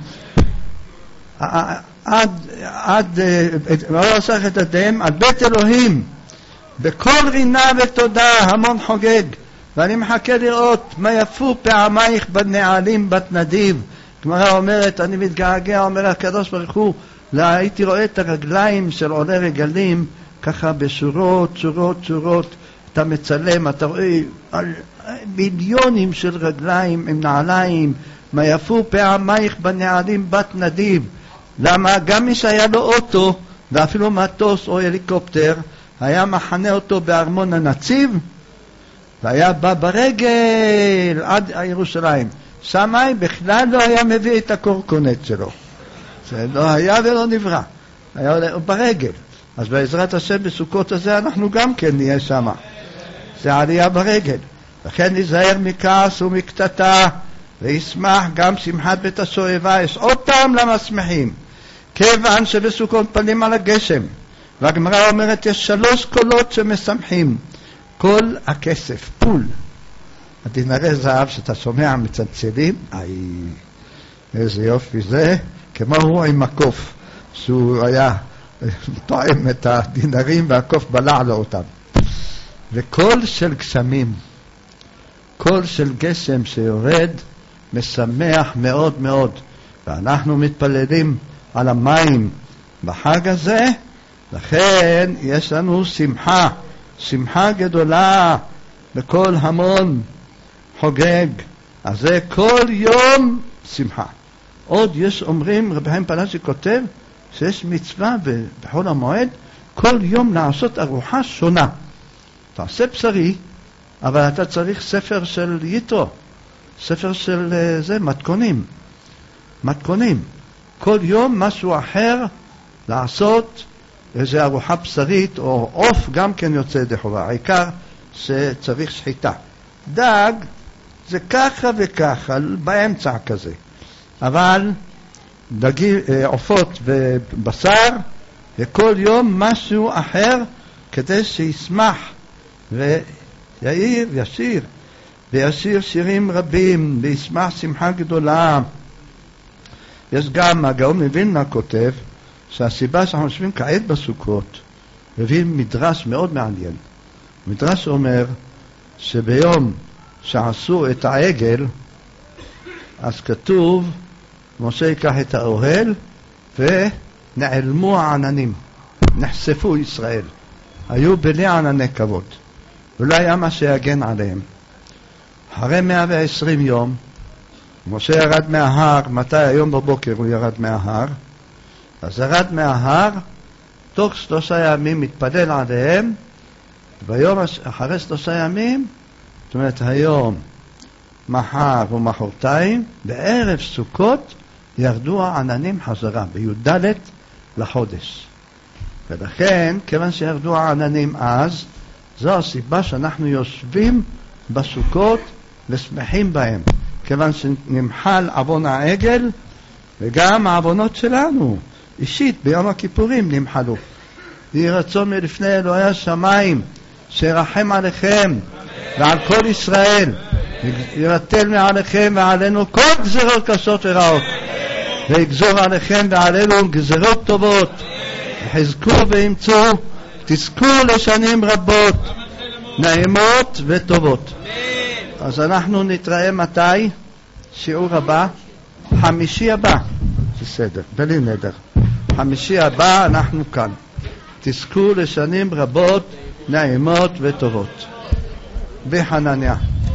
עד לא עושה את הדם, על בית אלוהים, בכל רינה ותודה, המון חוגג, ואני מחכה לראות מה יפו פעמייך בנעלים בת נדיב. גמרא אומרת, אני מתגעגע, אומר הקדוש ברוך הוא, הייתי רואה את הרגליים של עולי רגלים, ככה בשורות, שורות, שורות, אתה מצלם, אתה רואה מיליונים של רגליים עם נעליים, מה יפו פעמייך בנעלים בת נדיב. למה? גם מי שהיה לו אוטו, ואפילו מטוס או הליקופטר, היה מחנה אותו בארמון הנציב, והיה בא ברגל עד ירושלים. שמאי בכלל לא היה מביא את הקורקונט שלו. זה לא היה ולא נברא. היה ברגל. אז בעזרת השם בסוכות הזה אנחנו גם כן נהיה שמה. זה עלייה ברגל. לכן נזהר מכעס ומקטטה, וישמח גם שמחת בית השואבה. יש עוד טעם למסמכים. כיוון שבסוכות פנים על הגשם. והגמרא אומרת, יש 3 קולות שמשמחים. כל הכסף, פול. הדינרי זהב שאתה שומע מצלצלים, איזה יופי זה, כמו הוא עם הקוף, שהוא היה תואם את הדינרים והקוף בלע לו אותם. וקול של גשמים, קול של גשם שיורד, משמח מאוד מאוד. ואנחנו מתפללים על המים בחג הזה, לכן יש לנו שמחה, שמחה גדולה, בכל המון חוגג. אז זה כל יום שמחה. עוד יש אומרים, רבי חיים פלאג'י כותב, שיש מצווה בחול המועד, כל יום לעשות ארוחה שונה. תעשה בשרי, אבל אתה צריך ספר של יתרו, ספר של זה, מתכונים. מתכונים. כל יום משהו אחר לעשות, איזו ארוחה בשרית, או עוף גם כן יוצא דחובה. העיקר שצריך שחיטה. דג זה ככה וככה, באמצע כזה. אבל עופות ובשר, וכל יום משהו אחר, כדי שישמח ויעיר, ישיר, וישיר שירים רבים, וישמח שמחה גדולה. יש גם, הגאון מווילנה כותב, שהסיבה שאנחנו יושבים כעת בסוכות, מביא מדרש מאוד מעניין. מדרש אומר שביום שעשו את העגל, אז כתוב, משה ייקח את האוהל ונעלמו העננים, נחשפו ישראל, היו בלי ענני כבוד, ולא היה מה שיגן עליהם. אחרי 120 יום, משה ירד מההר, מתי? היום בבוקר הוא ירד מההר, אז ירד מההר, תוך 3 ימים מתפלל עליהם, ביום אחרי 3 ימים, זאת אומרת היום, מחר ומחרתיים, בערב סוכות ירדו העננים חזרה, בי"ד לחודש. ולכן, כיוון שירדו העננים אז, זו הסיבה שאנחנו יושבים בסוכות ושמחים בהם, כיוון שנמחל עוון העגל, וגם העוונות שלנו, אישית, ביום הכיפורים נמחלו. יהי רצון מלפני אלוהי השמיים, שירחם עליכם ועל כל ישראל, ירטל מעליכם ועלינו כל גזרות קשות ורעות, ויגזור עליכם ועלינו גזרות טובות, חזקו ואמצו, תזכו לשנים רבות, נעימות וטובות. אז אנחנו נתראה מתי? שיעור הבא, חמישי הבא, בסדר, בלי נדר, חמישי הבא אנחנו כאן. תזכו לשנים רבות, נעימות וטובות. בחנניה.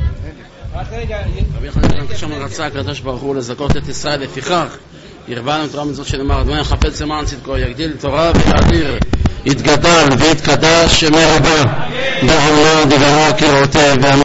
רבי חנניה שם רצה הקדוש ברוך הוא לזכות את ישראל, לפיכך ירבה לנו תורה מזאת שנאמר, אדוני יחפץ למען צדקו, יגדיל תורה ויאדיר, יתגדל ויתקדש שמי רבה בעולם דברה כראותי